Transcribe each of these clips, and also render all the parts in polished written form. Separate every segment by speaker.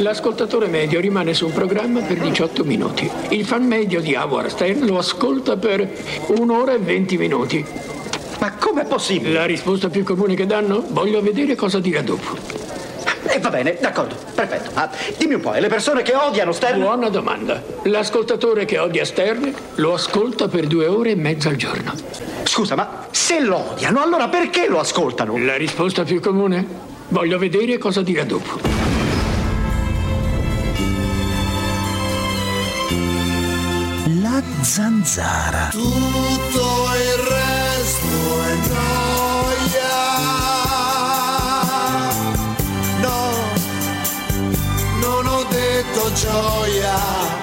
Speaker 1: L'ascoltatore medio rimane su un programma per 18 minuti. Il fan medio di Howard Stern lo ascolta per 1 ora e 20 minuti.
Speaker 2: Ma com'è possibile?
Speaker 1: La risposta più comune che danno? Voglio vedere cosa dirà dopo.
Speaker 2: Va bene, d'accordo, perfetto. Dimmi un po', e le persone che odiano Stern?
Speaker 1: Buona domanda. L'ascoltatore che odia Stern lo ascolta per 2 ore e mezza al giorno.
Speaker 2: Scusa, ma se lo odiano, allora perché lo ascoltano?
Speaker 1: La risposta più comune? Voglio vedere cosa dirà dopo.
Speaker 3: La zanzara.
Speaker 4: Tutto il resto è gioia. No, non ho detto gioia.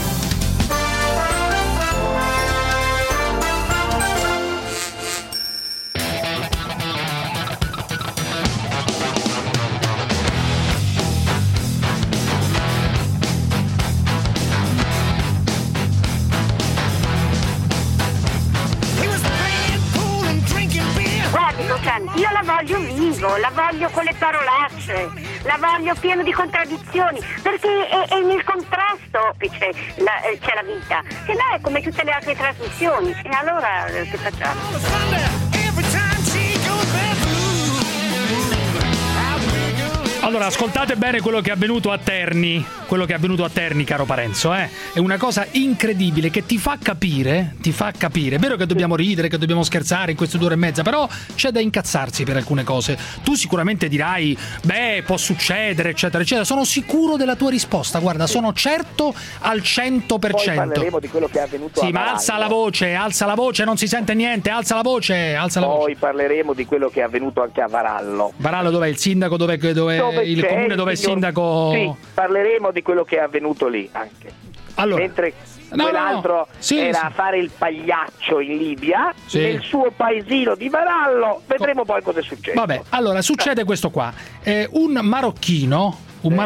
Speaker 5: Io la voglio vivo, la voglio con le parolacce, la voglio pieno di contraddizioni, perché è nel contrasto che c'è la vita, se no è come tutte le altre trasmissioni. E allora che facciamo?
Speaker 6: Allora, ascoltate bene quello che è avvenuto a Terni, caro Parenzo, È una cosa incredibile che ti fa capire, è vero che dobbiamo ridere, che dobbiamo scherzare in queste 2 ore e mezza, però c'è da incazzarsi per alcune cose. Tu sicuramente dirai, può succedere, eccetera, eccetera. Sono sicuro della tua risposta, guarda, sono certo al 100%.
Speaker 7: Poi parleremo di quello che è avvenuto a Varallo.
Speaker 6: Ma alza la voce, non si sente niente, alza la voce.
Speaker 7: Poi parleremo di quello che è avvenuto anche a Varallo.
Speaker 6: Varallo dov'è? Il sindaco dove il comune dove il sindaco...
Speaker 7: Sì, parleremo di quello che è avvenuto lì anche.
Speaker 6: Allora,
Speaker 7: mentre quell'altro era a fare il pagliaccio in Libia, nel suo paesino di Varallo, vedremo poi cosa succede.
Speaker 6: Vabbè, allora succede questo qua. Un marocchino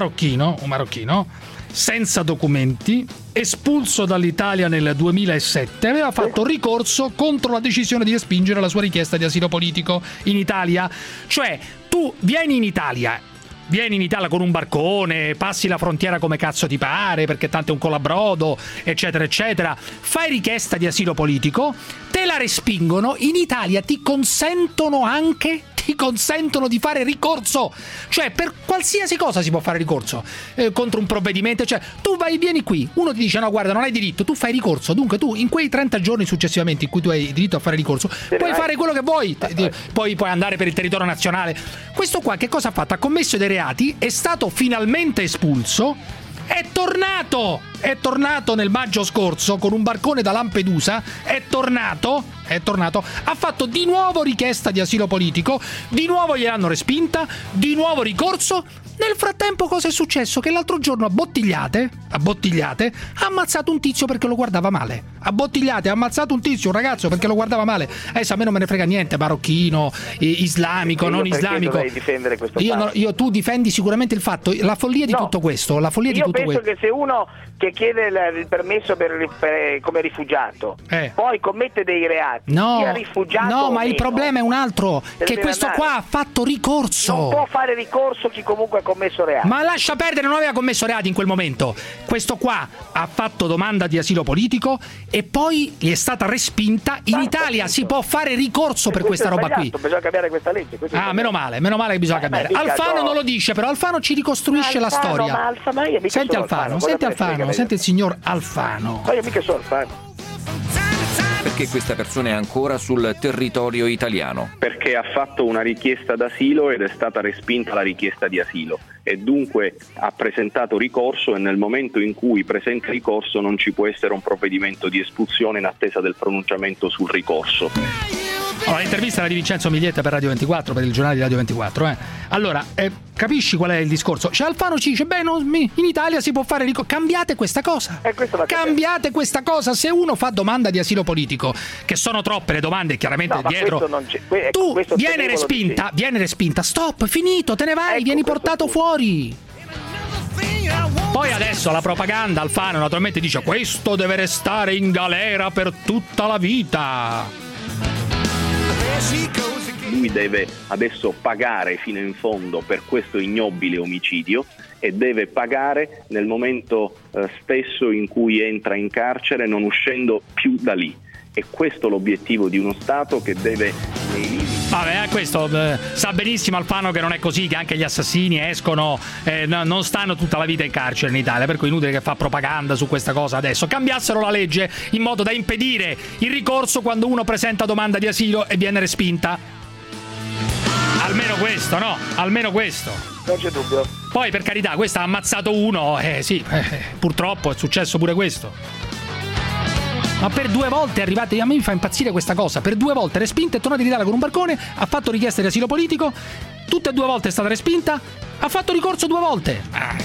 Speaker 6: senza documenti, espulso dall'Italia nel 2007, aveva fatto ricorso contro la decisione di respingere la sua richiesta di asilo politico in Italia. Cioè, tu vieni in Italia con un barcone, passi la frontiera come cazzo ti pare, perché tanto è un colabrodo, eccetera, eccetera, fai richiesta di asilo politico, te la respingono, in Italia ti consentono di fare ricorso, cioè per qualsiasi cosa si può fare ricorso, contro un provvedimento, cioè tu vieni qui, uno ti dice no guarda non hai diritto, tu fai ricorso, dunque tu in quei 30 giorni successivamente in cui tu hai diritto a fare ricorso puoi fare quello che vuoi, poi puoi andare per il territorio nazionale. Questo qua che cosa ha fatto? Ha commesso dei reati, è stato finalmente espulso, è tornato nel maggio scorso con un barcone da Lampedusa, è tornato, ha fatto di nuovo richiesta di asilo politico, di nuovo gliel'hanno respinta, di nuovo ricorso. Nel frattempo cosa è successo? Che l'altro giorno a bottigliate ha ammazzato un tizio perché lo guardava male. Ha ammazzato un tizio, un ragazzo, perché lo guardava male. Adesso a me non me ne frega niente, marocchino, islamico, non islamico.
Speaker 7: Dovrei difendere questo fatto.
Speaker 6: Tu difendi sicuramente il fatto, la follia di tutto questo,
Speaker 7: Io penso che se uno che chiede il permesso come rifugiato poi commette dei reati, sia rifugiato
Speaker 6: ma il problema è un altro, che questo qua ha fatto ricorso.
Speaker 7: Non può fare ricorso chi comunque ha commesso reati.
Speaker 6: Ma lascia perdere, non aveva commesso reati in quel momento. Questo qua ha fatto domanda di asilo politico e poi gli è stata respinta. In Italia si può fare ricorso per questa roba qui.
Speaker 7: Bisogna cambiare questa legge.
Speaker 6: Meno male che bisogna cambiare. Alfano non lo dice, però Alfano ci ricostruisce la storia. Senti Alfano, senti il signor Alfano.
Speaker 7: Ma io mica sono Alfano.
Speaker 8: Perché questa persona è ancora sul territorio italiano?
Speaker 9: Perché ha fatto una richiesta d'asilo ed è stata respinta la richiesta di asilo e dunque ha presentato ricorso, e nel momento in cui presenta ricorso non ci può essere un provvedimento di espulsione in attesa del pronunciamento sul ricorso.
Speaker 6: Allora, l'intervista era di Vincenzo Miglietta per Radio 24, per il giornale di Radio 24. Allora, capisci qual è il discorso? Cioè Alfano ci dice, in Italia si può fare ricorso. Cambiate questa cosa. Cambiate questa cosa. Se uno fa domanda di asilo politico, che sono troppe le domande, chiaramente dietro, tu viene respinta, stop, finito, te ne vai, vieni portato fuori. Poi adesso la propaganda, Alfano naturalmente dice, questo deve restare in galera per tutta la vita.
Speaker 9: lui deve adesso pagare fino in fondo per questo ignobile omicidio e deve pagare nel momento stesso in cui entra in carcere, non uscendo più da lì. E questo è l'obiettivo di uno Stato che deve...
Speaker 6: Vabbè, questo sa benissimo Alfano che non è così, che anche gli assassini escono, non stanno tutta la vita in carcere in Italia, per cui è inutile che fa propaganda su questa cosa adesso. Cambiassero la legge in modo da impedire il ricorso quando uno presenta domanda di asilo e viene respinta. Almeno questo, no? Almeno questo.
Speaker 7: Non c'è dubbio.
Speaker 6: Poi, per carità, questa ha ammazzato uno, sì, purtroppo è successo pure questo. Ma per 2 volte arrivate, a me mi fa impazzire questa cosa, per 2 volte respinta, è tornata in Italia con un barcone, ha fatto richiesta di asilo politico, tutte e 2 volte è stata respinta, ha fatto ricorso 2 volte.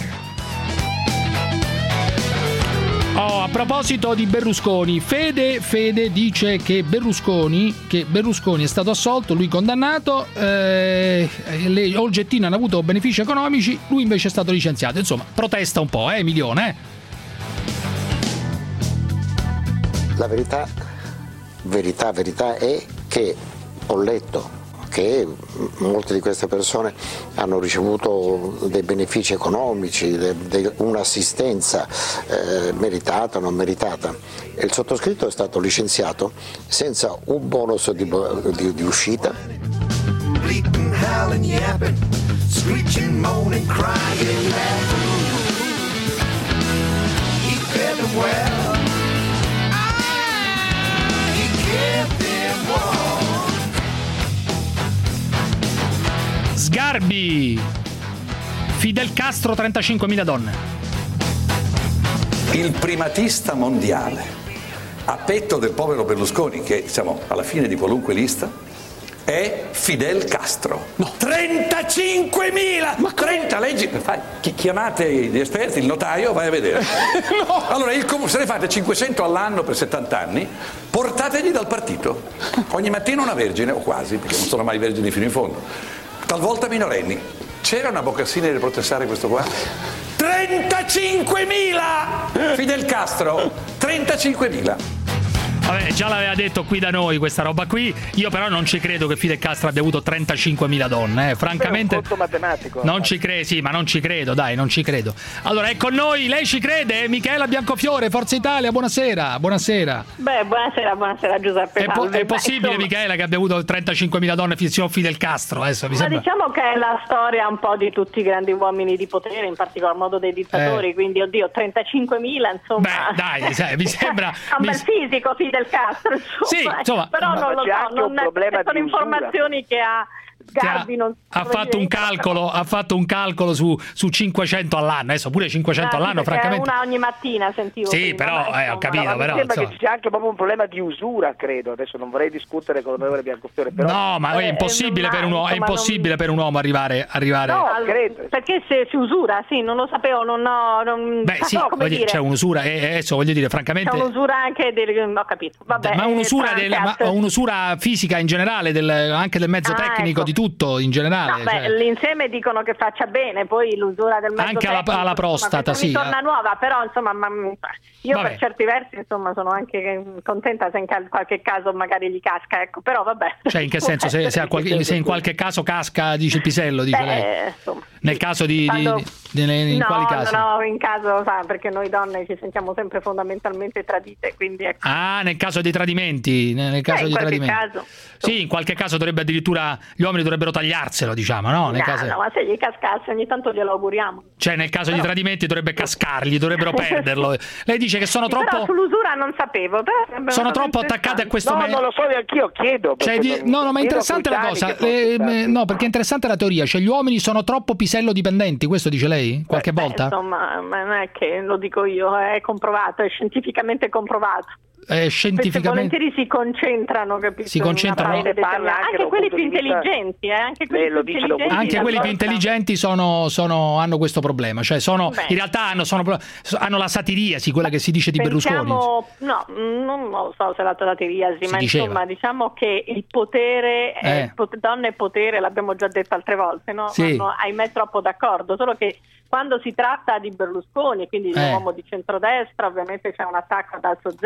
Speaker 6: A proposito di Berlusconi, Fede dice che Berlusconi è stato assolto, lui condannato, le Olgettine hanno avuto benefici economici, lui invece è stato licenziato. Insomma, protesta un po', Emilione,
Speaker 10: La verità è che ho letto che molte di queste persone hanno ricevuto dei benefici economici, un'assistenza meritata o non meritata. E il sottoscritto è stato licenziato senza un bonus di uscita.
Speaker 6: Sgarbi, Fidel Castro, 35.000 donne.
Speaker 11: Il primatista mondiale a petto del povero Berlusconi, che siamo alla fine di qualunque lista, è Fidel Castro. No. 35.000! Ma 30 leggi. Chiamate gli esperti, il notaio, vai a vedere. No. Allora, se ne fate 500 all'anno per 70 anni, portategli dal partito. Ogni mattina una vergine, o quasi, perché non sono mai vergini fino in fondo. Talvolta minorenni. C'era una Boccassini nel protestare questo qua? 35.000! Fidel Castro, 35.000.
Speaker 6: Vabbè, già l'aveva detto qui da noi questa roba qui. Io però non ci credo che Fidel Castro abbia avuto 35.000 donne, francamente.
Speaker 7: È un conto matematico.
Speaker 6: Non ci credo, sì, ma non ci credo, dai, non ci credo. Allora, è con noi, lei ci crede? Michela Biancofiore, Forza Italia, buonasera. Buonasera.
Speaker 5: Beh, buonasera Giuseppe.
Speaker 6: È possibile, insomma, Michela, che abbia avuto 35.000 donne fino a Fidel Castro? Adesso mi sembra...
Speaker 5: diciamo che è la storia un po' di tutti i grandi uomini di potere, in particolar modo dei dittatori, quindi oddio, 35.000, insomma.
Speaker 6: Beh, dai, sai, mi sembra...
Speaker 5: Ha un bel fisico Fidel Castro, insomma.
Speaker 6: Sì, insomma,
Speaker 5: però non lo so, non sono informazioni che ha Sgarbi,
Speaker 6: ha fatto un calcolo su 500 all'anno, adesso pure 500 all'anno, francamente.
Speaker 5: Una ogni mattina sentivo.
Speaker 6: Sì,
Speaker 5: prima,
Speaker 6: però ho capito, però
Speaker 7: mi sembra che ci sia anche proprio un problema di usura, credo. Adesso non vorrei discutere con l'onorevole Biancofiore, però
Speaker 6: no, ma è impossibile per un uomo, è impossibile per un uomo arrivare.
Speaker 5: No, credo. Perché se si usura, sì, non lo sapevo,
Speaker 6: beh, sì, c'è un'usura, adesso voglio dire, francamente.
Speaker 5: C'è un'usura anche ho capito. Vabbè,
Speaker 6: ma un'usura fisica in generale, anche del mezzo tecnico,
Speaker 5: ecco.
Speaker 6: di tutto in generale.
Speaker 5: No, l'insieme dicono che faccia bene, poi l'usura del mezzo
Speaker 6: anche
Speaker 5: tecnico,
Speaker 6: alla prostata, sì.
Speaker 5: Torna nuova, però insomma, io per certi versi insomma sono anche contenta se in qualche caso magari gli casca, ecco, però vabbè.
Speaker 6: Cioè, in che senso? Se in qualche caso casca, dice il pisello, dice lei.
Speaker 5: Insomma,
Speaker 6: nel caso in quali casi?
Speaker 5: No, in caso, perché noi donne ci sentiamo sempre fondamentalmente tradite, quindi ecco.
Speaker 6: Nel caso dei tradimenti, nel caso di tradimenti.
Speaker 5: Caso.
Speaker 6: Sì, in qualche caso dovrebbe addirittura gli uomini dovrebbero tagliarselo, diciamo, no?
Speaker 5: No, ma se gli cascasse ogni tanto glielo auguriamo.
Speaker 6: Cioè, nel caso di tradimenti dovrebbe cascargli, dovrebbero perderlo. Lei dice che sono troppo...
Speaker 5: Però sull'usura non sapevo.
Speaker 6: Sono troppo attaccate a questo...
Speaker 7: No, non lo so neanch'io, chiedo.
Speaker 6: No, ma è interessante la cosa. No, perché è interessante la teoria. Cioè, gli uomini sono troppo pisello dipendenti, questo dice lei? Qualche volta?
Speaker 5: Insomma, non è che lo dico io, è comprovato, è scientificamente comprovato.
Speaker 6: Scientificamente
Speaker 5: volentieri si concentrano, capito?
Speaker 6: Si concentrano
Speaker 5: anche quelli più intelligenti, anche quelli più intelligenti
Speaker 6: hanno questo problema, cioè in realtà hanno la satiriasi, quella che si dice di Berlusconi.
Speaker 5: No, non lo so se la satiriasi, ma
Speaker 6: diceva.
Speaker 5: Insomma, diciamo che il potere, donne e potere, l'abbiamo già detto altre volte, no?
Speaker 6: Sì.
Speaker 5: Ahimè troppo d'accordo, solo che quando si tratta di Berlusconi, quindi di un uomo di centrodestra, ovviamente c'è un attacco ad alzo zero e ci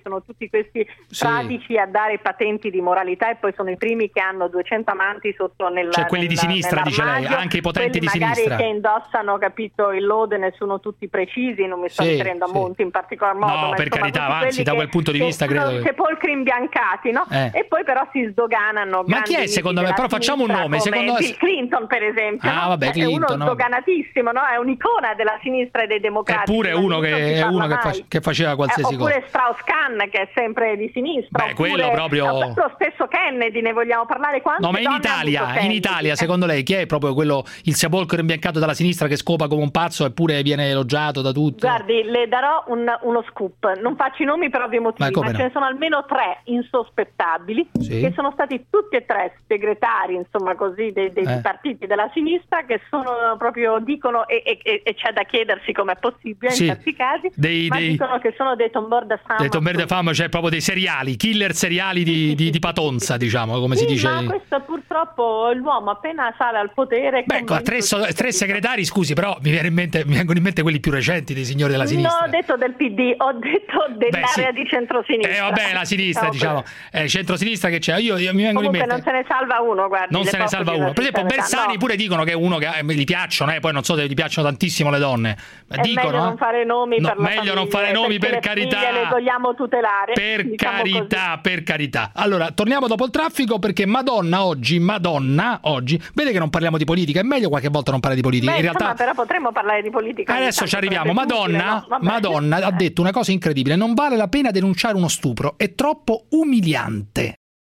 Speaker 12: sono tutti questi fradici a dare patenti di moralità e poi sono i primi che hanno 200 amanti sotto
Speaker 6: quelli di sinistra, dice lei, anche i potenti di sinistra.
Speaker 12: Magari che indossano, capito, il lode, ne sono tutti precisi, non mi sto riferendo a Monti in particolar modo.
Speaker 6: No, per carità, anzi, da quel punto di vista credo
Speaker 12: sepolcri imbiancati, no? E poi però si sdoganano.
Speaker 6: Ma chi è secondo me? Però facciamo un nome, secondo
Speaker 12: Bill Clinton per esempio.
Speaker 6: Vabbè, Clinton,
Speaker 12: è uno sdoganatissimo, no? È un'icona della sinistra e dei democratici.
Speaker 6: Eppure uno che faceva qualsiasi cosa.
Speaker 12: Oppure Strauss-Kahn, che è sempre di sinistra.
Speaker 6: Quello proprio.
Speaker 12: Lo stesso Kennedy, ne vogliamo parlare?
Speaker 6: No, ma in Italia, secondo lei, chi è proprio quello, il sepolcro imbiancato dalla sinistra che scopa come un pazzo eppure viene elogiato da tutti?
Speaker 12: Guardi, le darò uno scoop. Non faccio i nomi per ovvi motivi, ma ce ne sono almeno 3 insospettabili che sono stati tutti e 3 segretari, insomma così, dei partiti della sinistra, che sono proprio, dicono, e c'è da chiedersi com'è possibile in certi casi, dicono che sono dei tombeur de femme.
Speaker 6: Dei tombeur de femme, cioè proprio dei seriali, killer seriali di Patonza, diciamo, come si dice.
Speaker 12: Ma questo purtroppo l'uomo appena sale al potere...
Speaker 6: Beh, 3 segretari, scusi, però mi vengono in mente quelli più recenti dei signori della sinistra.
Speaker 12: Non ho detto del PD, ho detto dell'area di centrosinistra.
Speaker 6: Vabbè, la sinistra, diciamo. Centrosinistra che c'è. Io mi vengono in mente...
Speaker 12: non se ne salva uno, guardi.
Speaker 6: Non se ne salva uno. Per esempio Bersani pure dicono che è uno che gli piacciono, poi non so se gli piacciono tantissimo le donne. Dicono,
Speaker 12: meglio non fare nomi per la
Speaker 6: meglio non fare nomi, per carità.
Speaker 12: Le vogliamo tutelare.
Speaker 6: Per carità, per carità. Allora, torniamo dopo il traffico, perché Madonna oggi, vede che non parliamo di politica, è meglio qualche volta non parlare di politica.
Speaker 12: Beh,
Speaker 6: in realtà
Speaker 12: però potremmo parlare di politica.
Speaker 6: Adesso ci arriviamo. Madonna ha detto una cosa incredibile: non vale la pena denunciare uno stupro, è troppo umiliante.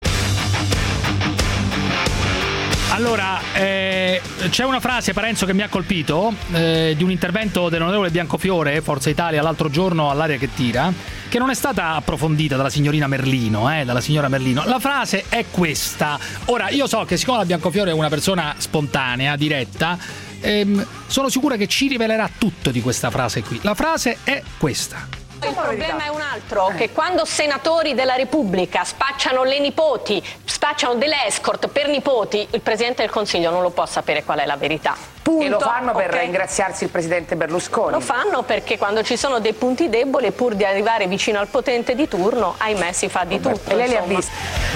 Speaker 6: Allora, c'è una frase, Parenzo, che mi ha colpito, di un intervento dell'onorevole Biancofiore, Forza Italia, l'altro giorno all'Aria che tira, che non è stata approfondita dalla signora Merlino. La frase è questa. Ora, io so che siccome la Biancofiore è una persona spontanea, diretta, sono sicura che ci rivelerà tutto di questa frase qui. La frase è questa.
Speaker 13: Il problema è un altro, che quando senatori della Repubblica spacciano le nipoti, spacciano delle escort per nipoti, il Presidente del Consiglio non lo può sapere qual è la verità. Punto.
Speaker 14: E lo fanno per ringraziarsi il Presidente Berlusconi.
Speaker 13: Lo fanno perché quando ci sono dei punti deboli, pur di arrivare vicino al potente di turno, ahimè si fa di tutto.
Speaker 14: E lei li ha visti?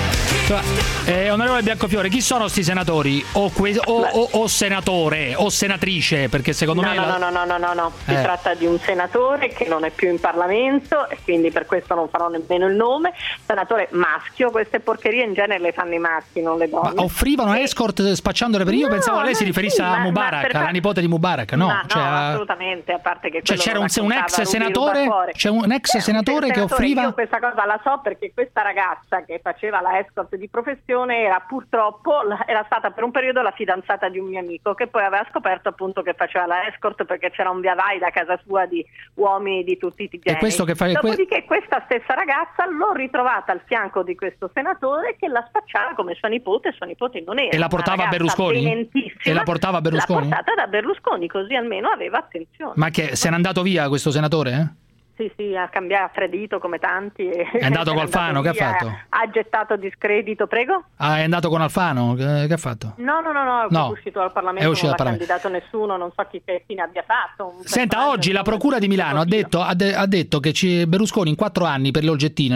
Speaker 6: Onorevole Biancofiore, chi sono sti senatori? O senatore o senatrice? Perché secondo me
Speaker 12: no. Si tratta di un senatore che non è più in Parlamento e quindi per questo non farò nemmeno il nome. Senatore maschio, queste porcherie in genere le fanno i maschi, non le donne.
Speaker 6: Ma offrivano escort spacciandole per io? Pensavo lei si riferisse a Mubarak, alla nipote di Mubarak. No,
Speaker 12: assolutamente, a parte che
Speaker 6: c'era un ex senatore, che offriva.
Speaker 12: Io questa cosa la so perché questa ragazza che faceva la escort di professione era stata per un periodo la fidanzata di un mio amico, che poi aveva scoperto appunto che faceva la escort perché c'era un via vai da casa sua di uomini di tutti i generi. Dopodiché questa stessa ragazza l'ho ritrovata al fianco di questo senatore che la spacciava come sua nipote non era.
Speaker 6: E la portava a Berlusconi?
Speaker 12: L'ha portata da Berlusconi, così almeno aveva attenzione.
Speaker 6: Ma che se n'è andato via questo senatore?
Speaker 12: Sì, ha cambiato, ha tradito come tanti.
Speaker 6: È andato con Alfano, che ha fatto?
Speaker 12: Ha gettato discredito, prego?
Speaker 6: È andato con Alfano, che ha fatto?
Speaker 12: No, è uscito dal Parlamento, non l'ha candidato nessuno, non so chi fine abbia fatto.
Speaker 6: Senta, oggi la Procura di Milano ha detto che Berlusconi in 4 anni per le Olgettine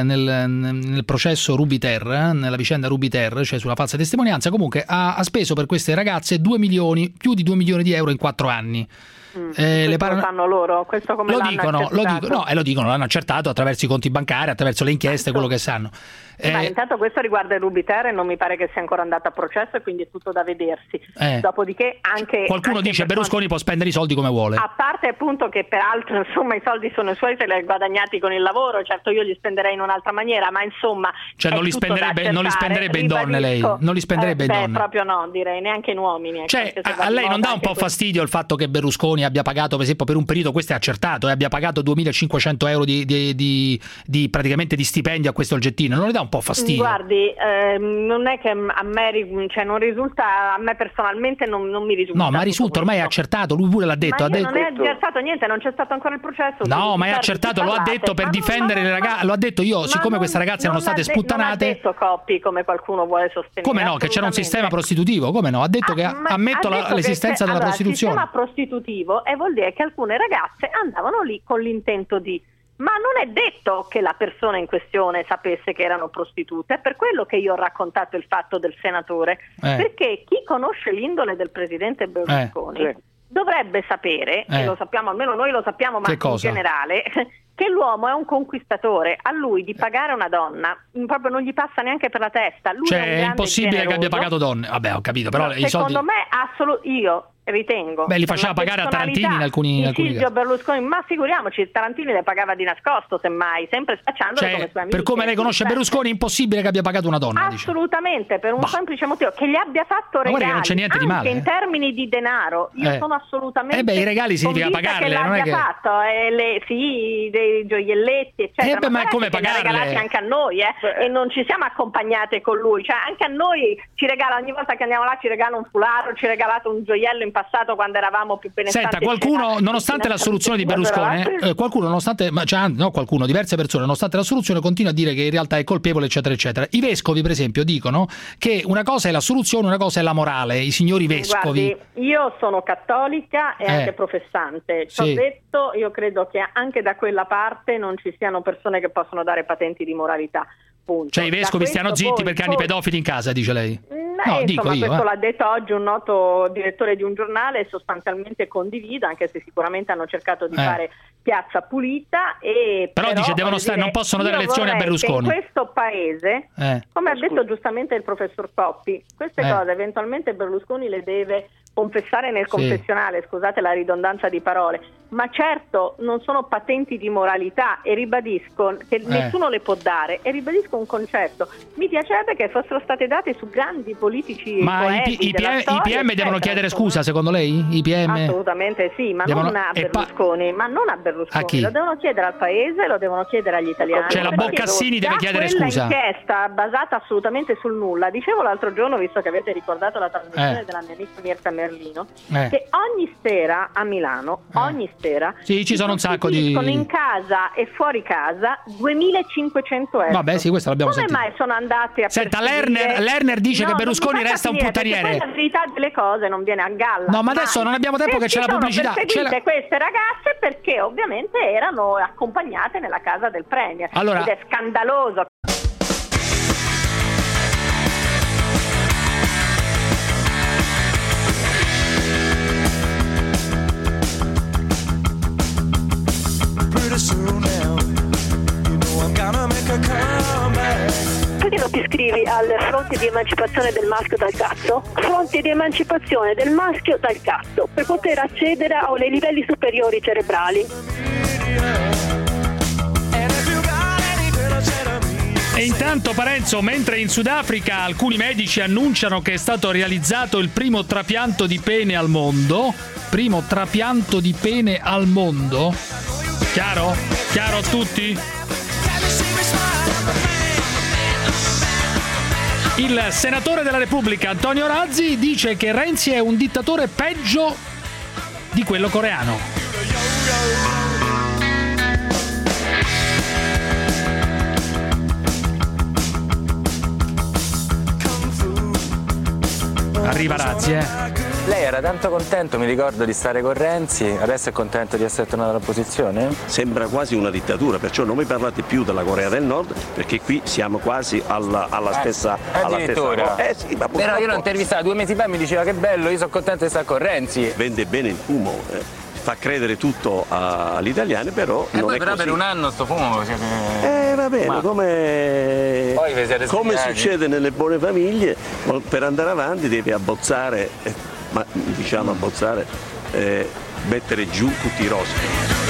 Speaker 6: nel processo Ruby-Ter, nella vicenda Ruby-Ter, cioè sulla falsa testimonianza, comunque ha speso per queste ragazze più di 2 milioni di euro in 4 anni.
Speaker 12: Lo fanno loro, questo come
Speaker 6: lo dicono, l'hanno accertato attraverso i conti bancari, attraverso le inchieste, quello che sanno.
Speaker 12: Ma intanto questo riguarda il Ruby-Ter e non mi pare che sia ancora andato a processo e quindi è tutto da vedersi. Dopodiché
Speaker 6: qualcuno dice Berlusconi può spendere i soldi come vuole.
Speaker 12: A parte appunto che peraltro insomma i soldi sono i suoi, se li ha guadagnati con il lavoro, certo io li spenderei in un'altra maniera, ma insomma
Speaker 6: non li spenderebbe in donne lei, non li spenderebbe in donne.
Speaker 12: Proprio no, direi neanche in uomini.
Speaker 6: Cioè a lei non dà un po' fastidio il fatto che Berlusconi abbia pagato, per esempio per un periodo, questo è accertato, abbia pagato 2.500 euro di praticamente di stipendio a questo Olgettino? Non le dà un po' fastidio?
Speaker 12: Guardi, non è che a me non risulta, a me personalmente non mi risulta.
Speaker 6: No, ma risulta, ormai è accertato, lui pure l'ha detto.
Speaker 12: Non è accertato niente, non c'è stato ancora il processo.
Speaker 6: No, ma è accertato, lo ha detto per difendere le ragazze, lo ha detto io, siccome queste ragazze erano state sputtanate.
Speaker 12: Non ha detto Coppi, come qualcuno vuole sostenere.
Speaker 6: Come no, che c'era un sistema prostitutivo, come no? Ha detto che ammetto l'esistenza della prostituzione.
Speaker 12: Il sistema prostitutivo vuol dire che alcune ragazze andavano lì con l'intento di ma non è detto che la persona in questione sapesse che erano prostitute. È per quello che io ho raccontato il fatto del senatore, perché chi conosce l'indole del presidente Berlusconi dovrebbe sapere, e lo sappiamo, almeno noi lo sappiamo, ma in generale, che l'uomo è un conquistatore. A lui di pagare una donna proprio non gli passa neanche per la testa. Lui
Speaker 6: è impossibile che abbia pagato donne. Vabbè, ho capito, però i soldi...
Speaker 12: Secondo me io ritengo.
Speaker 6: Li faceva pagare a Tarantini in alcuni
Speaker 12: Silvio Berlusconi, ma figuriamoci, Tarantini le pagava di nascosto, semmai, sempre spacciandole come sue amiche.
Speaker 6: Per come lei conosce Berlusconi, è impossibile che abbia pagato una donna.
Speaker 12: Assolutamente, per un semplice motivo, che gli abbia fatto regali,
Speaker 6: non c'è niente di male,
Speaker 12: in termini di denaro. Io sono assolutamente
Speaker 6: i regali significa pagarle,
Speaker 12: che
Speaker 6: non è che
Speaker 12: fatto, dei gioielletti, eccetera.
Speaker 6: Ma è come pagarle?
Speaker 12: Regalati anche a noi, e non ci siamo accompagnate con lui, cioè anche a noi ci regala, ogni volta che andiamo là ci regala un foulard, ci regalato un gioiello in passato quando eravamo più benestanti.
Speaker 6: Senta, qualcuno, nonostante la soluzione di Berlusconi, diverse persone, nonostante la soluzione, continua a dire che in realtà è colpevole, eccetera, eccetera. I vescovi, per esempio, dicono che una cosa è la soluzione, una cosa è la morale. I signori vescovi.
Speaker 12: Guardi, io sono cattolica e anche professante. Ci ho detto, io credo che anche da quella parte non ci siano persone che possono dare patenti di moralità. Punto.
Speaker 6: Cioè i vescovi stiano zitti perché hanno i pedofili in casa, dice lei?
Speaker 12: No, dico io. Questo l'ha detto oggi un noto direttore di un giornale, sostanzialmente condivido, anche se sicuramente hanno cercato di fare piazza pulita. Però dice non possono dare lezioni a Berlusconi. In questo paese, come ha detto giustamente il professor Coppi, queste cose eventualmente Berlusconi le deve confessare nel confessionale, scusate la ridondanza di parole, ma certo non sono patenti di moralità, e ribadisco che nessuno le può dare, e ribadisco un concetto: mi piacerebbe che fossero state date su grandi politici, poeti
Speaker 6: i PM devono chiedere scusa, secondo lei? I PM?
Speaker 12: Assolutamente sì, ma non a Berlusconi, lo devono chiedere al paese, lo devono chiedere agli italiani.
Speaker 6: Cioè la Boccassini deve chiedere scusa.
Speaker 12: Un'inchiesta basata assolutamente sul nulla. Dicevo l'altro giorno, visto che avete ricordato la trasmissione della mia amica Mirta Merlino, che ogni sera a Milano,
Speaker 6: ci sono un sacco di...
Speaker 12: in casa e fuori casa 2.500 euro.
Speaker 6: Vabbè, sì, questo l'abbiamo sentito.
Speaker 12: Come mai sono andati a
Speaker 6: Senta, Lerner dice che Berlusconi resta un puttaniere.
Speaker 12: La verità delle cose non viene a galla.
Speaker 6: No, ma adesso non abbiamo tempo, che c'è la pubblicità.
Speaker 12: Perseguite queste ragazze perché ovviamente erano accompagnate nella casa del Premier. Ed è scandaloso.
Speaker 5: Perché non ti iscrivi al fronte di emancipazione del maschio dal cazzo? Fronte di emancipazione del maschio dal cazzo, per poter accedere ai livelli superiori cerebrali.
Speaker 6: E intanto, Parenzo, mentre in Sudafrica alcuni medici annunciano che è stato realizzato il primo trapianto di pene al mondo. Primo trapianto di pene al mondo? Chiaro? Chiaro a tutti? Il senatore della Repubblica Antonio Razzi dice che Renzi è un dittatore peggio di quello coreano. Arriva Razzi,
Speaker 15: Lei era tanto contento, mi ricordo, di stare con Renzi, adesso è contento di essere tornato all'opposizione?
Speaker 16: Sembra quasi una dittatura, perciò non mi parlate più della Corea del Nord, perché qui siamo quasi alla stessa...
Speaker 15: Addirittura?
Speaker 16: Sì, ma
Speaker 15: però io l'ho intervistata 2 mesi fa e mi diceva che bello, io sono contento di stare con Renzi.
Speaker 16: Vende bene il fumo, fa credere tutto agli italiani, però non
Speaker 15: poi
Speaker 16: è
Speaker 15: però
Speaker 16: così.
Speaker 15: Per un anno sto fumo siete...
Speaker 16: va bene, come succede nelle buone famiglie, per andare avanti devi abbozzare, mettere giù tutti i rospi.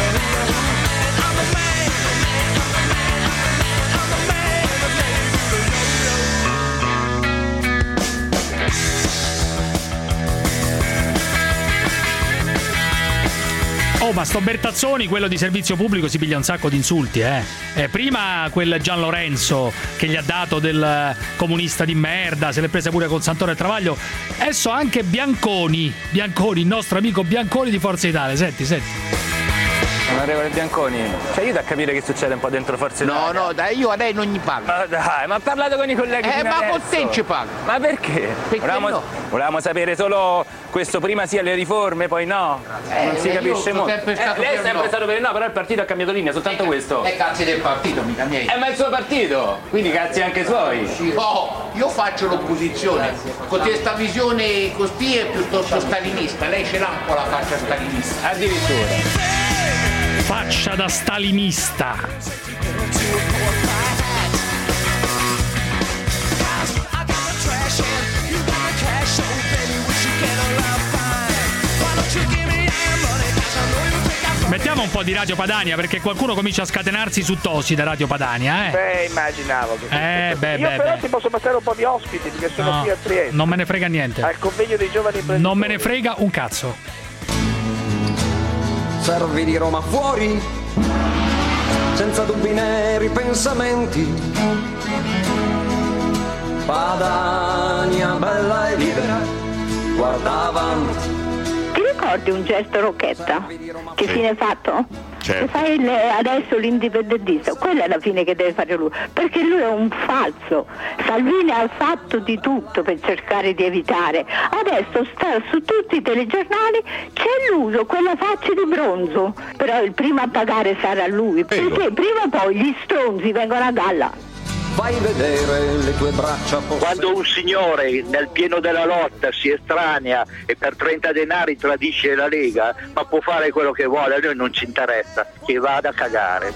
Speaker 6: Oh, ma sto Bertazzoni, quello di servizio pubblico, si piglia un sacco di insulti, prima quel Gian Lorenzo che gli ha dato del comunista di merda, se l'è presa pure con Santoro e Travaglio. Adesso anche Bianconi, il nostro amico Bianconi di Forza Italia. Senti.
Speaker 15: Onorevole Bianconi, ci aiuta a capire che succede un po' dentro Forza Italia?
Speaker 17: No, dai, io a lei non gli parlo.
Speaker 15: Ma dai, ma ha parlato con i colleghi fino
Speaker 17: ma
Speaker 15: adesso.
Speaker 17: con te ci parlo.
Speaker 15: Ma perché? Volevamo sapere solo questo, prima sia le riforme, poi no. Non si capisce molto. Lei è sempre stato per il no, però il partito ha cambiato linea, soltanto questo.
Speaker 17: È cazzi del partito, mica miei.
Speaker 15: Ma è il suo partito, quindi cazzi anche suoi.
Speaker 17: Io faccio l'opposizione. Con questa visione così è piuttosto stalinista. Lei ce l'ha un po' la faccia stalinista.
Speaker 15: Addirittura.
Speaker 6: Faccia da stalinista. Mettiamo un po' di Radio Padania perché qualcuno comincia a scatenarsi su Tosi da Radio Padania,
Speaker 7: immaginavo che
Speaker 6: io
Speaker 7: però ti posso passare un po' di ospiti perché sono qui a Trieste.
Speaker 6: Non me ne frega niente.
Speaker 7: Al convegno dei giovani imprenditori.
Speaker 6: Non me ne frega un cazzo.
Speaker 18: Servi di Roma fuori, senza dubbi né ripensamenti. Padania bella e libera, guarda avanti.
Speaker 5: Ti ricordi un gesto Rocchetta? Che fine ha fatto?
Speaker 16: Certo.
Speaker 5: Se fai adesso l'indipendentista, quella è la fine che deve fare lui, perché lui è un falso. Salvini ha fatto di tutto per cercare di evitare. Adesso sta su tutti i telegiornali, c'è l'uso, quella faccia di bronzo, però il primo a pagare sarà lui, perché prima o poi gli stronzi vengono a galla.
Speaker 18: Fai vedere le tue braccia possenti.
Speaker 19: Quando un signore nel pieno della lotta si estranea e per 30 denari tradisce la Lega, ma può fare quello che vuole, a noi non ci interessa, che vada a cagare.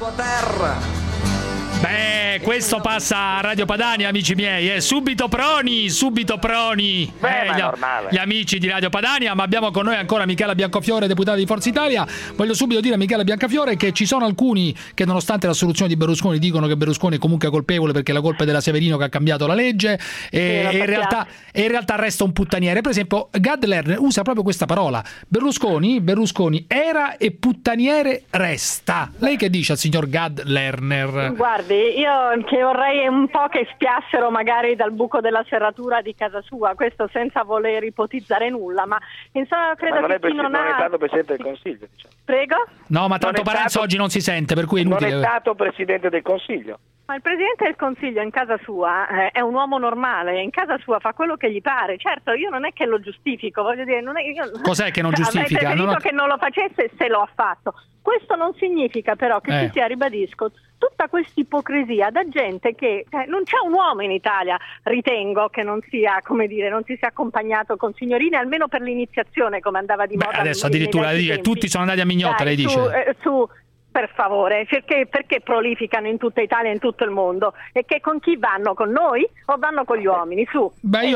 Speaker 6: Beh, questo passa a Radio Padania, amici miei, subito proni.
Speaker 7: Beh, ma è normale.
Speaker 6: Gli amici di Radio Padania, ma abbiamo con noi ancora Michela Biancofiore, deputata di Forza Italia. Voglio subito dire a Michela Biancofiore che ci sono alcuni che, nonostante l'assoluzione di Berlusconi, dicono che Berlusconi è comunque colpevole perché la colpa è della Severino che ha cambiato la legge e in realtà resta un puttaniere. Per esempio, Gad Lerner usa proprio questa parola. Berlusconi era e puttaniere resta. Lei che dice al signor Gad Lerner?
Speaker 12: Guardi, io che vorrei un po' che spiassero magari dal buco della serratura di casa sua, questo senza voler ipotizzare nulla, ma insomma credo
Speaker 7: ma non
Speaker 12: che chi non
Speaker 7: è stato Presidente del Consiglio, diciamo.
Speaker 12: Prego?
Speaker 6: No, ma tanto Parenzo oggi non si sente, per cui è inutile.
Speaker 7: Non è stato Presidente del Consiglio.
Speaker 12: Ma il Presidente del Consiglio in casa sua è un uomo normale, in casa sua fa quello che gli pare. Certo, io non è che lo giustifico, voglio dire,
Speaker 6: cos'è che non giustifica?
Speaker 12: Avrei preferito che non lo facesse se lo ha fatto. Questo non significa però che ci sia, ribadisco, tutta questa ipocrisia da gente che non c'è un uomo in Italia, ritengo, che non sia, come dire, non si sia accompagnato con signorine, almeno per l'iniziazione, come andava di moda.
Speaker 6: Adesso addirittura tutti sono andati a Mignotta, lei dice.
Speaker 12: Per favore, perché prolificano in tutta Italia e in tutto il mondo? E che con chi vanno? Con noi o vanno con gli uomini? Su.
Speaker 6: Beh,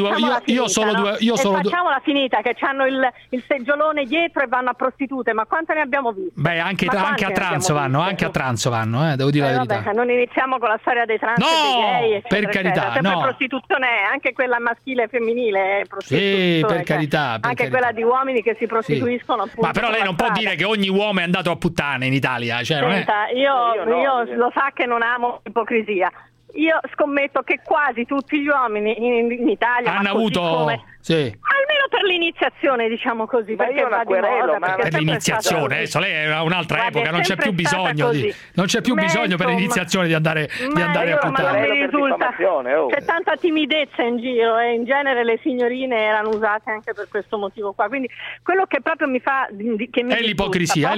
Speaker 12: facciamola finita, che hanno il seggiolone dietro e vanno a prostitute, ma quante ne abbiamo viste?
Speaker 6: Beh, anche a Transo vanno, devo dire la verità.
Speaker 12: Vabbè, non iniziamo con la storia dei trans e dei gay, eccetera,
Speaker 6: per carità,
Speaker 12: sempre prostituzione è, anche quella maschile e femminile è prostituzione.
Speaker 6: Sì, per carità.
Speaker 12: Quella di uomini che si prostituiscono, appunto.
Speaker 6: Ma però lei non può dire che ogni uomo è andato a puttane in Italia. Cioè,
Speaker 12: senta, io lo sa che non amo l'ipocrisia. Io scommetto che quasi tutti gli uomini in Italia
Speaker 6: hanno avuto
Speaker 12: almeno per l'iniziazione, diciamo così,
Speaker 7: ma
Speaker 12: perché
Speaker 7: io
Speaker 12: va di moda,
Speaker 6: per l'iniziazione, adesso lei è un'altra epoca, non c'è più bisogno per l'iniziazione di andare a puttane.
Speaker 12: Non mi risulta, c'è tanta timidezza in giro e in genere le signorine erano usate anche per questo motivo qua, quindi quello che proprio mi fa
Speaker 6: è l'ipocrisia,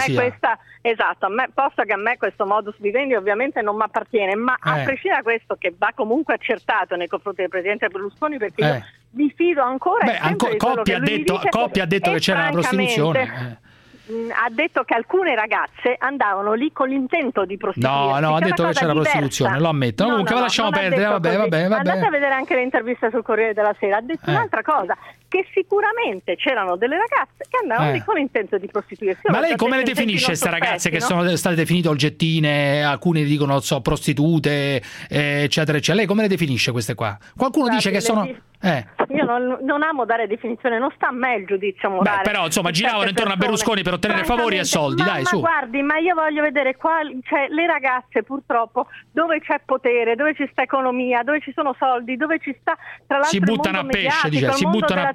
Speaker 12: posto che a me questo modus vivendi ovviamente non mi appartiene, ma a prescindere da questo, che va comunque accertato nei confronti del Presidente Berlusconi, perché io mi fido ancora.
Speaker 6: Coppia ha detto che c'era la prostituzione.
Speaker 12: Ha detto che alcune ragazze andavano lì con l'intento di prostituirsi.
Speaker 6: No, ha detto che c'era prostituzione, lo ammetto. Comunque lasciamo perdere, vabbè.
Speaker 12: Andate a vedere anche le interviste sul Corriere della Sera. Ha detto un'altra cosa, che sicuramente c'erano delle ragazze che andavano lì con l'intento di prostituirsi.
Speaker 6: Ma lei come le definisce queste ragazze che sono state definite olgettine, alcuni dicono prostitute, eccetera, eccetera? Lei come le definisce queste qua? Qualcuno dice che sono...
Speaker 12: Io non amo dare definizione, non sta a me il giudizio morale.
Speaker 6: Però insomma giravano intorno a Berlusconi per ottenere favori e soldi, dai, su.
Speaker 12: Ma guardi, ma io voglio vedere cioè le ragazze purtroppo dove c'è potere, dove ci sta economia, dove ci sono soldi, dove ci sta tra l'altro
Speaker 6: si buttano a pesce, si buttano a pesce.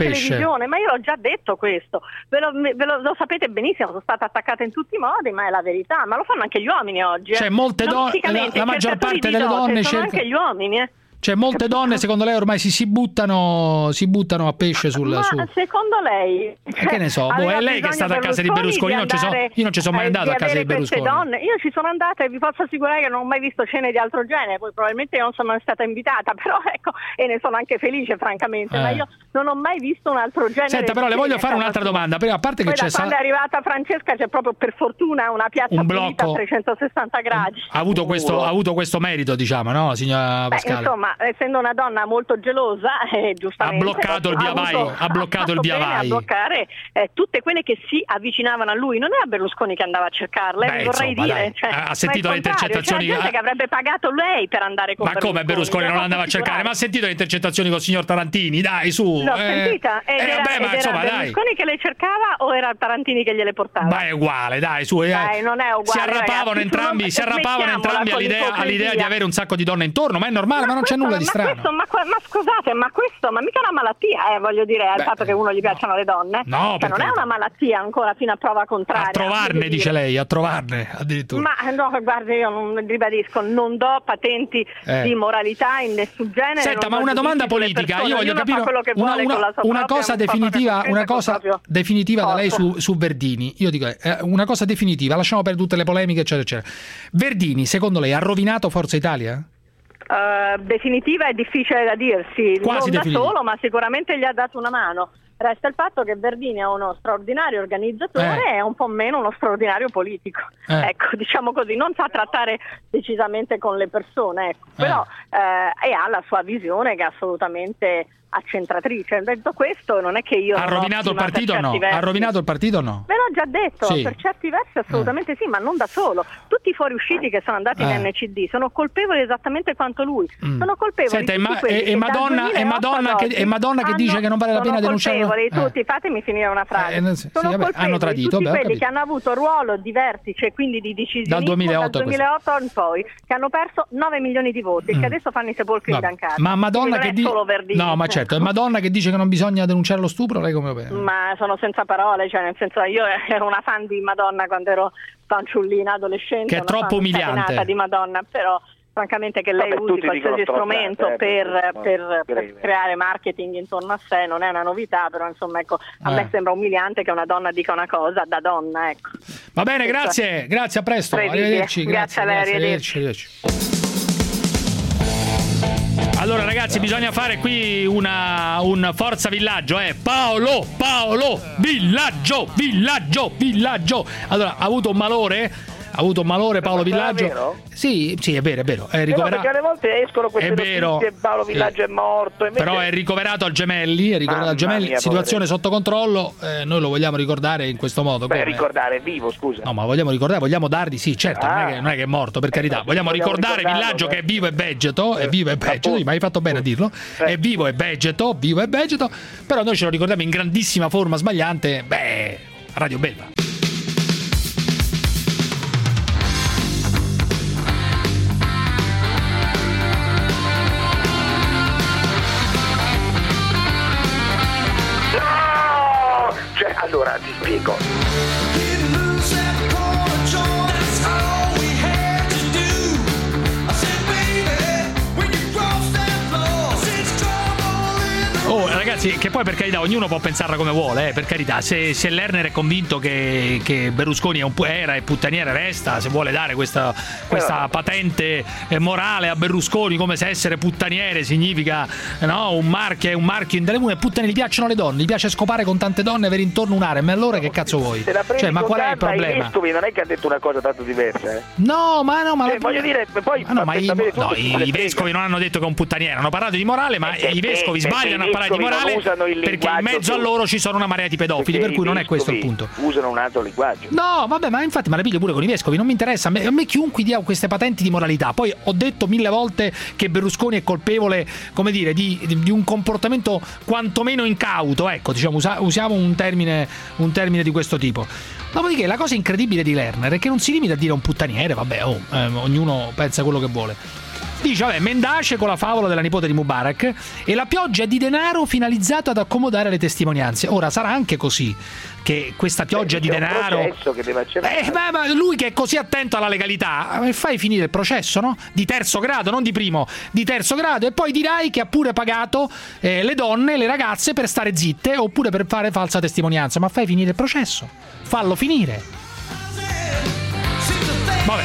Speaker 6: pesce.
Speaker 12: televisione, ma io l'ho già detto questo, lo sapete benissimo, sono stata attaccata in tutti i modi, ma è la verità, ma lo fanno anche gli uomini oggi.
Speaker 6: Cioè molte donne, la maggior parte delle donne
Speaker 12: sono anche gli uomini.
Speaker 6: Cioè molte donne secondo lei ormai si buttano a pesce
Speaker 12: Ma secondo lei
Speaker 6: che ne so, è lei che è stata a casa di Berlusconi, io non ci sono mai andato a casa di Berlusconi.
Speaker 12: Donne. Io ci sono andata e vi posso assicurare che non ho mai visto scene di altro genere, poi probabilmente non sono stata invitata, però ecco, e ne sono anche felice francamente, ma io non ho mai visto un altro genere.
Speaker 6: Senta, però le voglio fare un'altra domanda, a parte che c'è
Speaker 12: quando è arrivata Francesca c'è proprio per fortuna una piazza pulita a 360 gradi.
Speaker 6: Ha avuto questo merito, diciamo, no, signora Pascale?
Speaker 12: Insomma, essendo una donna molto gelosa, giustamente
Speaker 6: ha bloccato il via vai,
Speaker 12: a bloccare tutte quelle che si avvicinavano a lui. Non era Berlusconi che andava a cercarle, vorrei dire. Cioè,
Speaker 6: ha sentito le intercettazioni?
Speaker 12: C'è gente che avrebbe pagato lei per andare con Berlusconi.
Speaker 6: Ma come Berlusconi non andava a cercare? Ma ha sentito le intercettazioni con il signor Tarantini? Dai, su.
Speaker 12: L'ho sentita. Era Berlusconi che le cercava o era Tarantini che gliele portava?
Speaker 6: Ma è uguale, dai, su.
Speaker 12: Dai, non è uguale.
Speaker 6: Si arrappavano entrambi all'idea di avere un sacco di donne intorno, ma è normale, ma non c'è nulla di strano.
Speaker 12: Ma scusate, ma mica è una malattia, voglio dire, il fatto che uno gli piacciono le donne.
Speaker 6: No,
Speaker 12: non è una malattia ancora fino a prova contraria.
Speaker 6: A trovarne, dice lei, a trovarne addirittura.
Speaker 12: Ma no, guardi, io non ribadisco, non do patenti di moralità in nessun genere.
Speaker 6: Senta, ma una domanda politica, io voglio capire una cosa definitiva, da lei su Verdini. Io dico, una cosa definitiva, lasciamo perdere tutte le polemiche, eccetera, eccetera. Verdini, secondo lei, ha rovinato Forza Italia?
Speaker 12: Definitiva è difficile da dirsi,
Speaker 6: quasi
Speaker 12: non da solo, ma sicuramente gli ha dato una mano. Resta il fatto che Verdini è uno straordinario organizzatore e un po' meno uno straordinario politico. Ecco, diciamo così, non sa trattare decisamente con le persone, ecco. Però e ha la sua visione che è assolutamente accentratrice. Detto questo, non è che io
Speaker 6: ha rovinato il partito o no? Ha rovinato il partito o no?
Speaker 12: Ve l'ho già detto,
Speaker 6: sì.
Speaker 12: Per certi versi assolutamente sì, ma non da solo. Tutti i fuoriusciti che sono andati in NCD sono colpevoli esattamente quanto lui. Sono colpevoli.
Speaker 6: Senta, Madonna che dice che non vale la pena denunciare.
Speaker 12: Tutti, fatemi finire una frase. Sono colpevoli
Speaker 6: hanno tradito,
Speaker 12: tutti quelli che hanno avuto ruolo di vertice, quindi di decisione
Speaker 6: dal 2008
Speaker 12: in poi, che hanno perso 9 milioni di voti e che adesso fanno i sepolcri in Dancari.
Speaker 6: Ma Madonna che dice no, ma certo, è Madonna che dice che non bisogna denunciare lo stupro, lei come lo vede?
Speaker 12: Ma sono senza parole, cioè nel senso, io ero una fan di Madonna quando ero fanciullina, adolescente,
Speaker 6: che è troppo umiliante
Speaker 12: di Madonna, però francamente che lei usi qualsiasi strumento per creare marketing intorno a sé non è una novità, però insomma, ecco, a me sembra umiliante che una donna dica una cosa da donna, ecco.
Speaker 6: Va bene, grazie, a presto, arrivederci.
Speaker 12: Grazie a lei, arrivederci.
Speaker 6: Allora ragazzi, bisogna fare qui un Forza Villaggio, Paolo, Villaggio. Allora, ha avuto un malore Paolo Villaggio?
Speaker 7: Vero?
Speaker 6: Sì, è vero. È ricoverato.
Speaker 7: Perché alle volte escono queste notizie, Paolo Villaggio è morto. Invece...
Speaker 6: Però è ricoverato al Gemelli, situazione sotto controllo. Noi lo vogliamo ricordare in questo modo.
Speaker 7: Ricordare, è vivo, scusa.
Speaker 6: No, ma vogliamo dargli, sì, certo, non è che è morto, per carità. Vogliamo ricordare Villaggio che è vivo e vegeto, sì, ma hai fatto bene a dirlo. È vivo e vegeto, però noi ce lo ricordiamo in grandissima forma sbagliante, Radio Belva.
Speaker 7: Allora ti spiego.
Speaker 6: Ragazzi, che poi per carità ognuno può pensarla come vuole, per carità. Se Lerner è convinto che Berlusconi era e puttaniere resta, se vuole dare questa patente morale a Berlusconi, come se essere puttaniere significa un marchio indelebile. Puttane, gli piacciono le donne, gli piace scopare con tante donne e avere intorno un harem, allora che cazzo vuoi? Cioè, ma qual è il problema?
Speaker 7: I vescovi non è che ha detto una cosa tanto diversa,
Speaker 6: No, ma
Speaker 7: voglio dire, poi
Speaker 6: i vescovi non hanno detto che è un puttaniere, hanno parlato di morale, ma i vescovi sbagliano a parlare di morale perché in mezzo a loro ci sono una marea di pedofili, per cui non è questo il punto.
Speaker 7: Usano un altro linguaggio.
Speaker 6: No, vabbè, ma infatti me la piglio pure con i vescovi, non mi interessa. A me chiunque dia queste patenti di moralità. Poi ho detto 1000 volte che Berlusconi è colpevole, come dire, di un comportamento quantomeno incauto, ecco, diciamo, usiamo un termine di questo tipo. Dopodiché la cosa incredibile di Lerner è che non si limita a dire un puttaniere, vabbè, ognuno pensa quello che vuole. Dice, vabbè, mendace con la favola della nipote di Mubarak e la pioggia di denaro finalizzato ad accomodare le testimonianze. Ora, sarà anche così che questa pioggia di denaro...
Speaker 7: Che deve accertare.
Speaker 6: Ma lui che è così attento alla legalità, fai finire il processo, no? Di terzo grado, non di primo, di terzo grado, e poi dirai che ha pure pagato le donne, le ragazze per stare zitte oppure per fare falsa testimonianza. Ma fai finire il processo, fallo finire. Vabbè.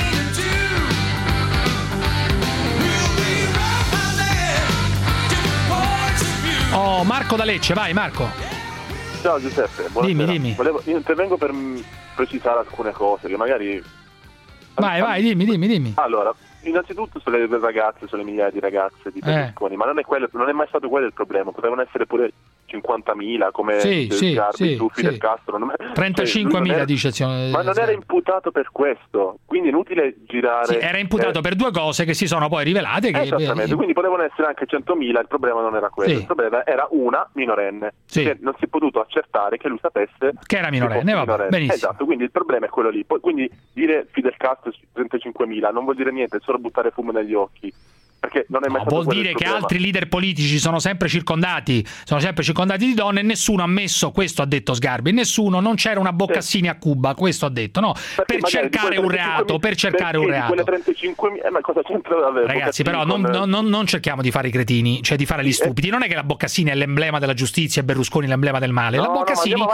Speaker 6: Oh, Marco da Lecce, vai Marco.
Speaker 20: Ciao Giuseppe, buonasera.
Speaker 6: Dimmi.
Speaker 20: Io intervengo per precisare alcune cose che magari...
Speaker 6: Vai, dimmi.
Speaker 20: Allora, innanzitutto sulle ragazze, sulle migliaia di ragazze di Berlusconi, ma non è mai stato quello il problema, potevano essere pure 50.000 come Sgarbi, su Fidel Castro.
Speaker 6: 35.000 dice.
Speaker 20: Ma non era imputato per questo, quindi inutile girare.
Speaker 6: Sì, era imputato per due cose che si sono poi rivelate.
Speaker 20: Esattamente, quindi potevano essere anche 100.000, il problema non era quello, il problema era una minorenne, che non si è potuto accertare che lui sapesse
Speaker 6: che era minorenne, benissimo.
Speaker 20: Esatto, quindi il problema è quello lì. Quindi dire Fidel Castro 35.000 non vuol dire niente, è solo buttare fumo negli occhi. Perché non è mai stato
Speaker 6: vuol dire che altri leader politici sono sempre circondati di donne e nessuno ha messo, questo ha detto Sgarbi, nessuno, non c'era una Boccassini a Cuba, questo ha detto, no? Per cercare un reato, Quelle
Speaker 20: 35.000, ma cosa c'entra davvero?
Speaker 6: Ragazzi, però non cerchiamo di fare i cretini, cioè di fare gli stupidi. Non è che la Boccassini è l'emblema della giustizia e Berlusconi l'emblema del male. La Boccassini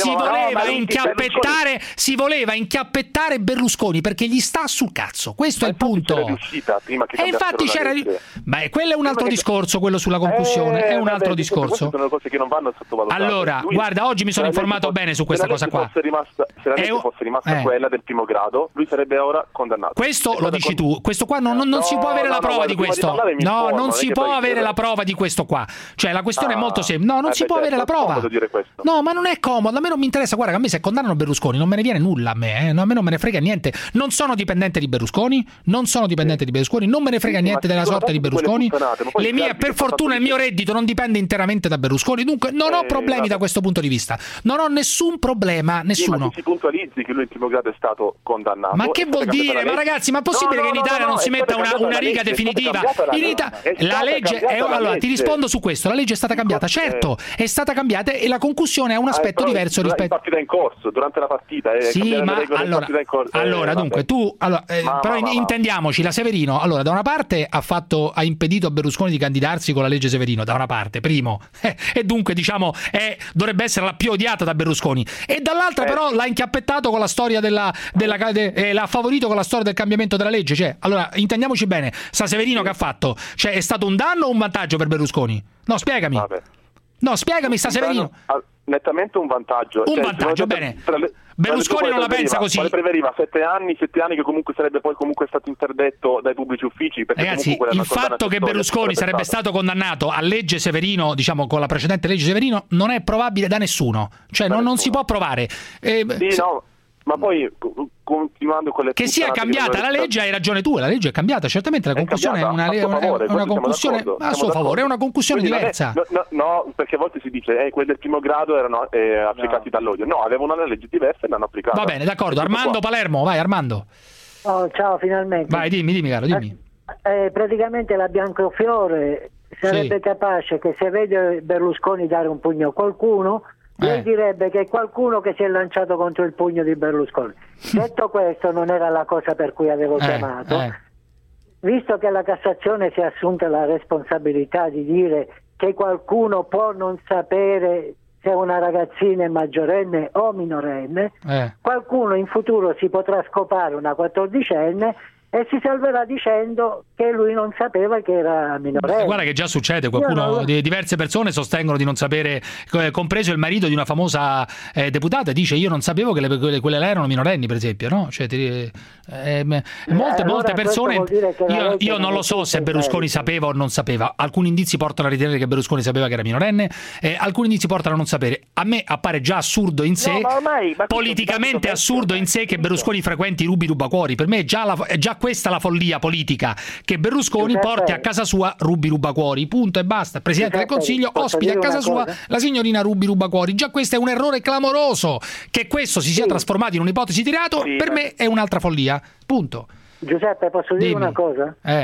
Speaker 6: si voleva inchiappettare Berlusconi perche gli sta sul cazzo. Questo è il punto. E infatti c'era. Beh, quello è un altro discorso, quello sulla concussione è un altro discorso.
Speaker 20: Sono cose che non vanno sottovalutate.
Speaker 6: Allora, guarda, oggi mi sono informato bene su questa cosa qua.
Speaker 20: Se la legge fosse rimasta quella del primo grado, lui sarebbe ora condannato.
Speaker 6: Questo lo dici tu, questo qua non si può avere la prova di questo. No, non si può avere la prova di questo qua. Cioè, la questione è molto semplice. No, non si può avere la prova. No, ma non è comodo, a me non mi interessa. Guarda, che a me se condannano Berlusconi non me ne viene nulla a me, a me non me ne frega niente. Non sono dipendente di Berlusconi, non me ne frega niente della sorte di Berlusconi. Le mie, per fortuna il mio reddito non dipende interamente da Berlusconi, dunque non ho problemi da questo punto di vista. Non ho nessun problema, nessuno.
Speaker 20: Ma si puntualizzi che lui in primo grado è stato condannato.
Speaker 6: Ma che vuol dire? Ma ragazzi, ma è possibile che in Italia non si metta una riga definitiva? La legge allora ti rispondo su questo, la legge è stata cambiata, certo, è stata cambiata e la concussione ha un aspetto diverso rispetto.
Speaker 20: La partita in corso, durante la partita
Speaker 6: sì, ma allora dunque tu però intendiamoci, la Severino allora da una parte ha impedito a Berlusconi di candidarsi con la legge Severino, da una parte, primo, e dunque diciamo dovrebbe essere la più odiata da Berlusconi, e dall'altra però l'ha inchiappettato con la storia l'ha favorito con la storia del cambiamento della legge. Cioè, allora intendiamoci bene, sta Severino che ha fatto? Cioè, è stato un danno o un vantaggio per Berlusconi? No, spiegami. No, spiegami, sta Severino.
Speaker 20: Nettamente un vantaggio.
Speaker 6: Un vantaggio, bene. Berlusconi non la pensa così.
Speaker 20: Quale preferiva 7 anni che comunque sarebbe poi stato interdetto dai pubblici uffici.
Speaker 6: Ragazzi, il fatto che Berlusconi sarebbe stato condannato a legge Severino, diciamo con la precedente legge Severino, non è probabile da nessuno. Cioè non si può provare.
Speaker 20: No, ma poi continuando con le
Speaker 6: che sia cambiata la legge, hai ragione tu, la legge è cambiata, certamente la concussione è una concussione a suo favore, è una concussione diversa.
Speaker 20: No, perché a volte si dice quelli del primo grado erano applicati dall'odio. No, avevano una legge diversa e l'hanno applicata.
Speaker 6: Va bene, d'accordo. Armando Palermo, vai Armando.
Speaker 21: Oh, ciao, finalmente.
Speaker 6: Vai, dimmi caro, dimmi.
Speaker 21: Praticamente la Biancofiore sarebbe capace che se vede Berlusconi dare un pugno a qualcuno, lei direbbe che è qualcuno che si è lanciato contro il pugno di Berlusconi. Detto questo, non era la cosa per cui avevo chiamato. Visto che la Cassazione si è assunta la responsabilità di dire che qualcuno può non sapere se una ragazzina è maggiorenne o minorenne, qualcuno in futuro si potrà scopare una 14enne e si salverà dicendo che lui non sapeva che era minorenne.
Speaker 6: Guarda che già succede, diverse persone sostengono di non sapere, compreso il marito di una famosa deputata, dice io non sapevo che quelle là erano minorenni, per esempio, no? Cioè, molte persone, io non lo so se Berlusconi sapeva o non sapeva, alcuni indizi portano a ritenere che Berlusconi sapeva che era minorenne, alcuni indizi portano a non sapere. A me appare già assurdo in sé, politicamente assurdo in sé che Berlusconi frequenti rubi rubacuori. Per me è già questa la follia politica, che Berlusconi porti a casa sua rubi rubacuori, punto e basta. Il Presidente del Consiglio ospita a casa sua la signorina rubi rubacuori. Già questo è un errore clamoroso. Che questo si sia trasformato in un'ipotesi di reato, per me è un'altra follia, punto.
Speaker 21: Giuseppe, posso dire una cosa?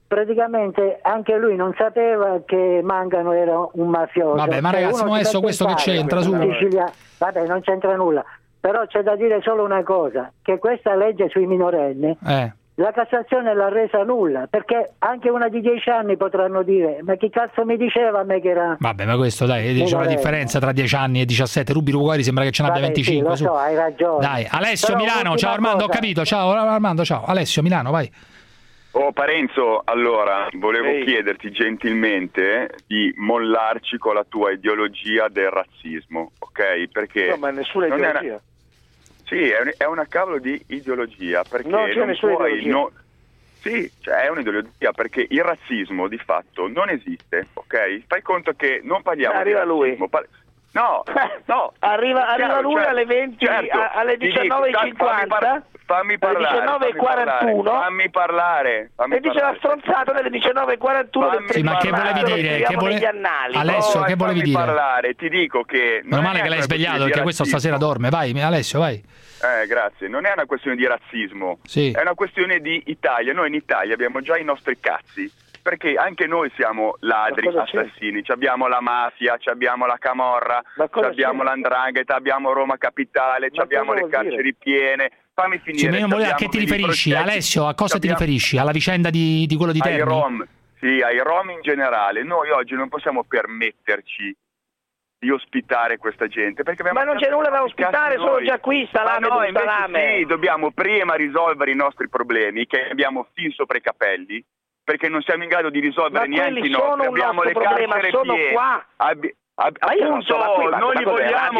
Speaker 21: praticamente anche lui non sapeva che Mangano era un mafioso.
Speaker 6: Vabbè, ma ragazzi, adesso questo che c'entra su?
Speaker 21: Vabbè, non c'entra nulla. Però c'è da dire solo una cosa, che questa legge sui minorenni la Cassazione l'ha resa nulla, perché anche una di 10 anni potranno dire: ma chi cazzo mi diceva a me che era...
Speaker 6: Vabbè, ma questo dai, c'è una differenza tra 10 anni e 17. Ruby Ruguari sembra che ce n'abbia 25.
Speaker 21: Sì, lo so, hai ragione.
Speaker 6: Dai, Alessio però Milano, ciao Armando, ho capito, ciao Armando, ciao. Alessio Milano, vai.
Speaker 2: Oh Parenzo, allora volevo chiederti gentilmente di mollarci con la tua ideologia del razzismo, ok? Perché
Speaker 7: no, ma nessuna ideologia.
Speaker 2: Sì, è una cavolo di ideologia, perché
Speaker 7: no, c'è nessuna ideologia.
Speaker 2: Sì, cioè è un'ideologia, perché il razzismo di fatto non esiste, ok? Fai conto che non parliamo
Speaker 7: arriva
Speaker 2: di razzismo. No,
Speaker 7: arriva lui alle 20, alle 19:50.
Speaker 2: Fammi parlare.
Speaker 7: Alle 19:41.
Speaker 2: Fammi parlare.
Speaker 7: E dice la stronzata delle 19:41.
Speaker 6: Sì, ma che volevi dire? Alessio, che volevi dire?
Speaker 2: Parlare, ti dico che
Speaker 6: meno male che l'hai svegliato, perché questo stasera dorme. Vai, Alessio, vai.
Speaker 2: Grazie. Non è una questione di razzismo,
Speaker 6: sì.
Speaker 2: È una questione di Italia. Noi in Italia abbiamo già i nostri cazzi, perché anche noi siamo ladri, assassini, abbiamo la mafia, abbiamo la camorra, abbiamo l'andrangheta, abbiamo Roma Capitale, abbiamo le carceri piene. Fammi finire.
Speaker 6: A che ti riferisci, Alessio? A cosa ti riferisci? Alla vicenda di quello di Terni?
Speaker 2: Ai Rom, sì, ai Rom in generale. Noi oggi non possiamo permetterci di ospitare questa gente, perché
Speaker 7: ma non c'è nulla da ospitare, sono già qui, salame, salame.
Speaker 2: Sì, dobbiamo prima risolvere i nostri problemi, che abbiamo fin sopra i capelli, perché non siamo in grado di risolvere niente i nostri, abbiamo le carceri piene. Appunto, non li vogliamo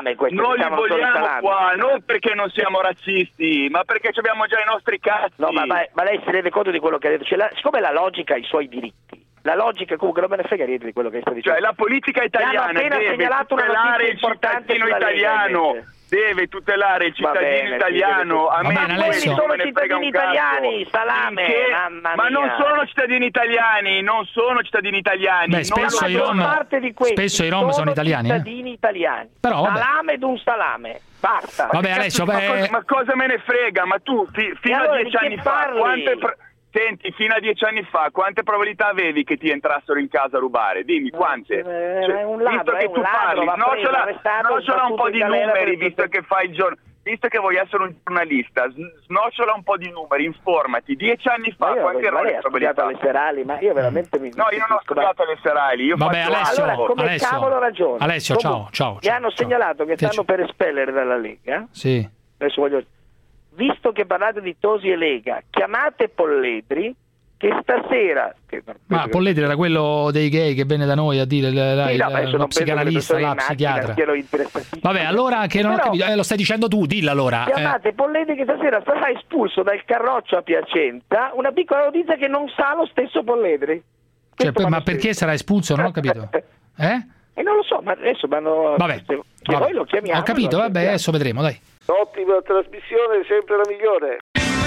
Speaker 2: qua, non perché non siamo razzisti, ma perché abbiamo già i nostri cazzi.
Speaker 7: No, ma lei si rende conto di quello che ha detto? Siccome la logica ha i suoi diritti, la logica comunque non me ne frega niente di quello che sta dicendo.
Speaker 2: Cioè la politica italiana deve tutelare il cittadino italiano, deve tutelare il cittadino italiano. A me
Speaker 7: quelli sono cittadini italiani, salame, mamma mia.
Speaker 2: Ma non sono cittadini italiani,
Speaker 6: Beh, spesso i Rom sono italiani.
Speaker 7: Cittadini italiani.
Speaker 6: Però,
Speaker 7: salame d'un salame. Basta.
Speaker 6: Vabbè, Alessio,
Speaker 2: ma cosa me ne frega? Ma tu fino a 10 anni fa Senti, fino a 10 anni fa quante probabilità avevi che ti entrassero in casa a rubare? Dimmi, quante?
Speaker 7: È un ladro,
Speaker 2: visto che tu parli, snocciola un po' di numeri, visto che fai visto che vuoi essere un giornalista, snocciola un po' di numeri, informati. 10 anni fa quante erano le probabilità?
Speaker 7: Alle serali, ma io veramente mi...
Speaker 2: No, io non ho studiato alle serali.
Speaker 6: Vabbè, Alessio,
Speaker 7: allora, come cavolo ragione?
Speaker 6: Alessio, ciao.
Speaker 7: Mi hanno segnalato che stanno per espellere dalla Lega.
Speaker 6: Sì.
Speaker 7: Adesso voglio... Visto che parlate di Tosi e Lega, chiamate Polledri, che stasera...
Speaker 6: Ma Polledri era quello dei gay che venne da noi a dire lo psicanalista, la psichiatra. Vabbè, allora che non ho capito, lo stai dicendo tu, dillo allora.
Speaker 7: Chiamate Polledri che stasera sarà espulso dal Carroccio a Piacenza, una piccola notizia che non sa lo stesso Polledri.
Speaker 6: Ma perché sarà espulso? Non ho capito.
Speaker 7: E non lo so, ma adesso
Speaker 6: vabbè.
Speaker 7: Noi lo chiamiamo.
Speaker 6: Ho capito, vabbè, adesso vedremo, dai.
Speaker 22: Ottima trasmissione, sempre la migliore.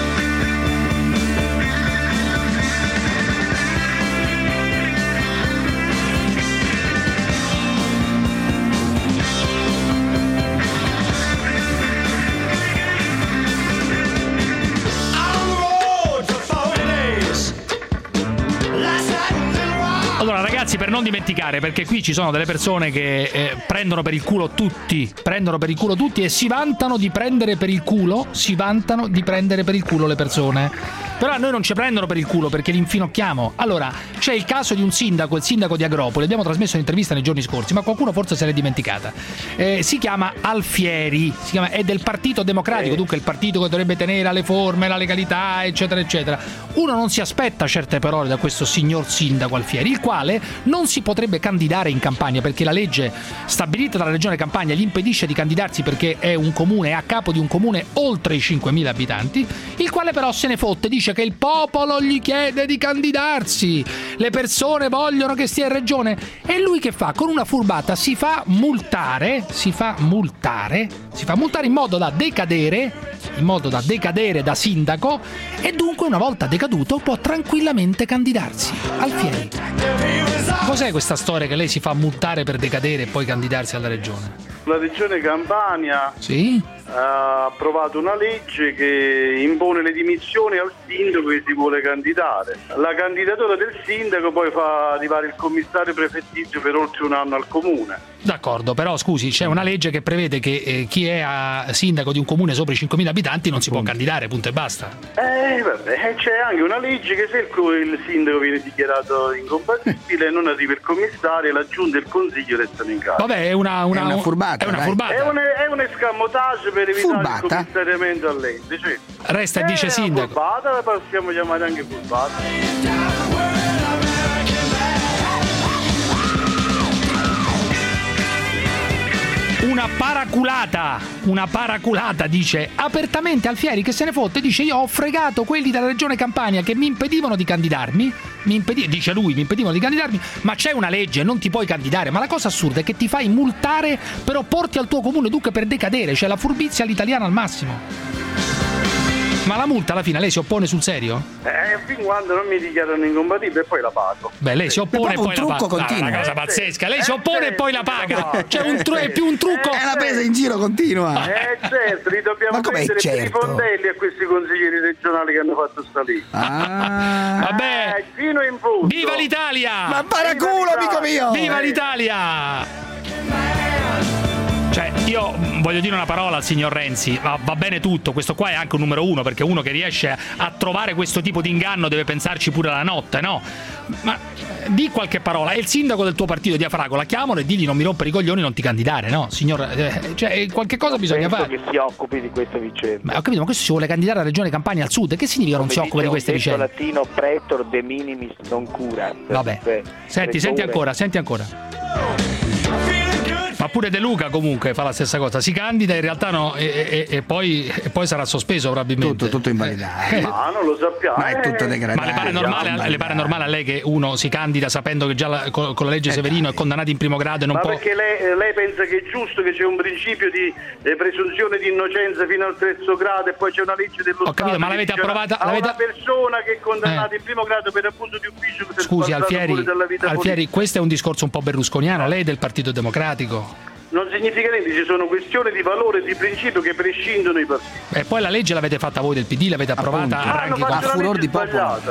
Speaker 6: Allora ragazzi, per non dimenticare, perché qui ci sono delle persone che prendono per il culo tutti e si vantano di prendere per il culo le persone. Però a noi non ci prendono per il culo perché li infinocchiamo. Allora, c'è il caso di un sindaco, il sindaco di Agropoli, abbiamo trasmesso un'intervista nei giorni scorsi, ma qualcuno forse se l'è dimenticata. Si chiama Alfieri, è del Partito Democratico, dunque il partito che dovrebbe tenere alle forme, la legalità, eccetera, eccetera. Uno non si aspetta certe parole da questo signor sindaco Alfieri, il quale non si potrebbe candidare in Campania perché la legge stabilita dalla Regione Campania gli impedisce di candidarsi perché è un comune, è a capo di un comune oltre i 5.000 abitanti, il quale però se ne fotte, dice che il popolo gli chiede di candidarsi, le persone vogliono che stia in regione, e lui che fa? Con una furbata si fa multare in modo da decadere in modo da decadere da sindaco e dunque una volta decaduto può tranquillamente candidarsi. Alfieri, cos'è questa storia che lei si fa multare per decadere e poi candidarsi alla regione?
Speaker 1: La regione Campania ha approvato una legge che impone le dimissioni al sindaco che si vuole candidare. La candidatura del sindaco poi fa arrivare il commissario prefettizio per oltre un anno al comune.
Speaker 6: D'accordo, però scusi, c'è una legge che prevede che chi è sindaco di un comune sopra i 5.000 abitanti non si può candidare, punto e basta.
Speaker 1: Vabbè, c'è anche una legge che se il sindaco viene dichiarato incompatibile non arriva il commissario, la giunta e il consiglio restano in casa.
Speaker 6: Vabbè, è una furbata.
Speaker 1: È un escamotage per evitare il commissariamento a legge. Cioè,
Speaker 6: resta e dice sindaco.
Speaker 1: Furbata, la possiamo chiamare anche furbata.
Speaker 6: Una paraculata, dice apertamente Alfieri, che se ne fotte, dice io ho fregato quelli della regione Campania che mi impedivano di candidarmi, dice lui, mi impedivano di candidarmi, ma c'è una legge, non ti puoi candidare, ma la cosa assurda è che ti fai multare per opporti al tuo comune, dunque per decadere, cioè la furbizia all'italiana al massimo. Ma la multa alla fine lei si oppone sul serio?
Speaker 1: Fin quando non mi dichiarano incompatibile e poi la pago.
Speaker 6: Beh, lei si oppone e poi la paga. È una cosa pazzesca. Lei si oppone e poi la paga. Cioè è più un trucco.
Speaker 3: È una presa in giro continua.
Speaker 1: Certo, li dobbiamo prendere per i fondelli a questi consiglieri regionali che hanno fatto sta lì.
Speaker 6: Vabbè.
Speaker 1: Fino in fondo.
Speaker 6: Viva l'Italia!
Speaker 3: Ma paraculo, amico mio!
Speaker 6: Viva l'Italia! Cioè, io voglio dire una parola al signor Renzi, va bene tutto, questo qua è anche un numero uno, perché uno che riesce a trovare questo tipo di inganno deve pensarci pure la notte, no? Ma di qualche parola, è il sindaco del tuo partito di Afragola, chiamalo e digli non mi rompere i coglioni, non ti candidare, no? Signor, cioè qualche cosa bisogna fare.
Speaker 7: Che si occupi di queste vicende.
Speaker 6: Ma ho capito, ma questo si vuole candidare alla regione Campania al sud, che significa non si occupa di queste vicende?
Speaker 7: Latino pretor de minimis non cura.
Speaker 6: Vabbè, senti ancora. Ma pure De Luca comunque fa la stessa cosa, si candida in realtà no e poi sarà sospeso probabilmente.
Speaker 3: Tutto invalidato.
Speaker 1: Non lo sappiamo.
Speaker 3: Ma è tutto degradato.
Speaker 6: Ma le pare normale a lei che uno si candida sapendo che già con la legge Severino è condannato in primo grado e non può...
Speaker 1: Ma perché lei pensa che è giusto che c'è un principio di presunzione di innocenza fino al terzo grado e poi c'è una legge dello Stato?
Speaker 6: Ho capito, ma l'avete approvata?
Speaker 1: Una persona che è condannata in primo grado per abuso di ufficio.
Speaker 6: Scusi Alfieri, questo è un discorso un po' berlusconiano, lei è del Partito Democratico.
Speaker 1: Non significa niente, ci sono questioni di valore e di principio che prescindono i partiti.
Speaker 6: E poi la legge l'avete fatta voi del PD, l'avete approvata anche con
Speaker 3: furor di popolo.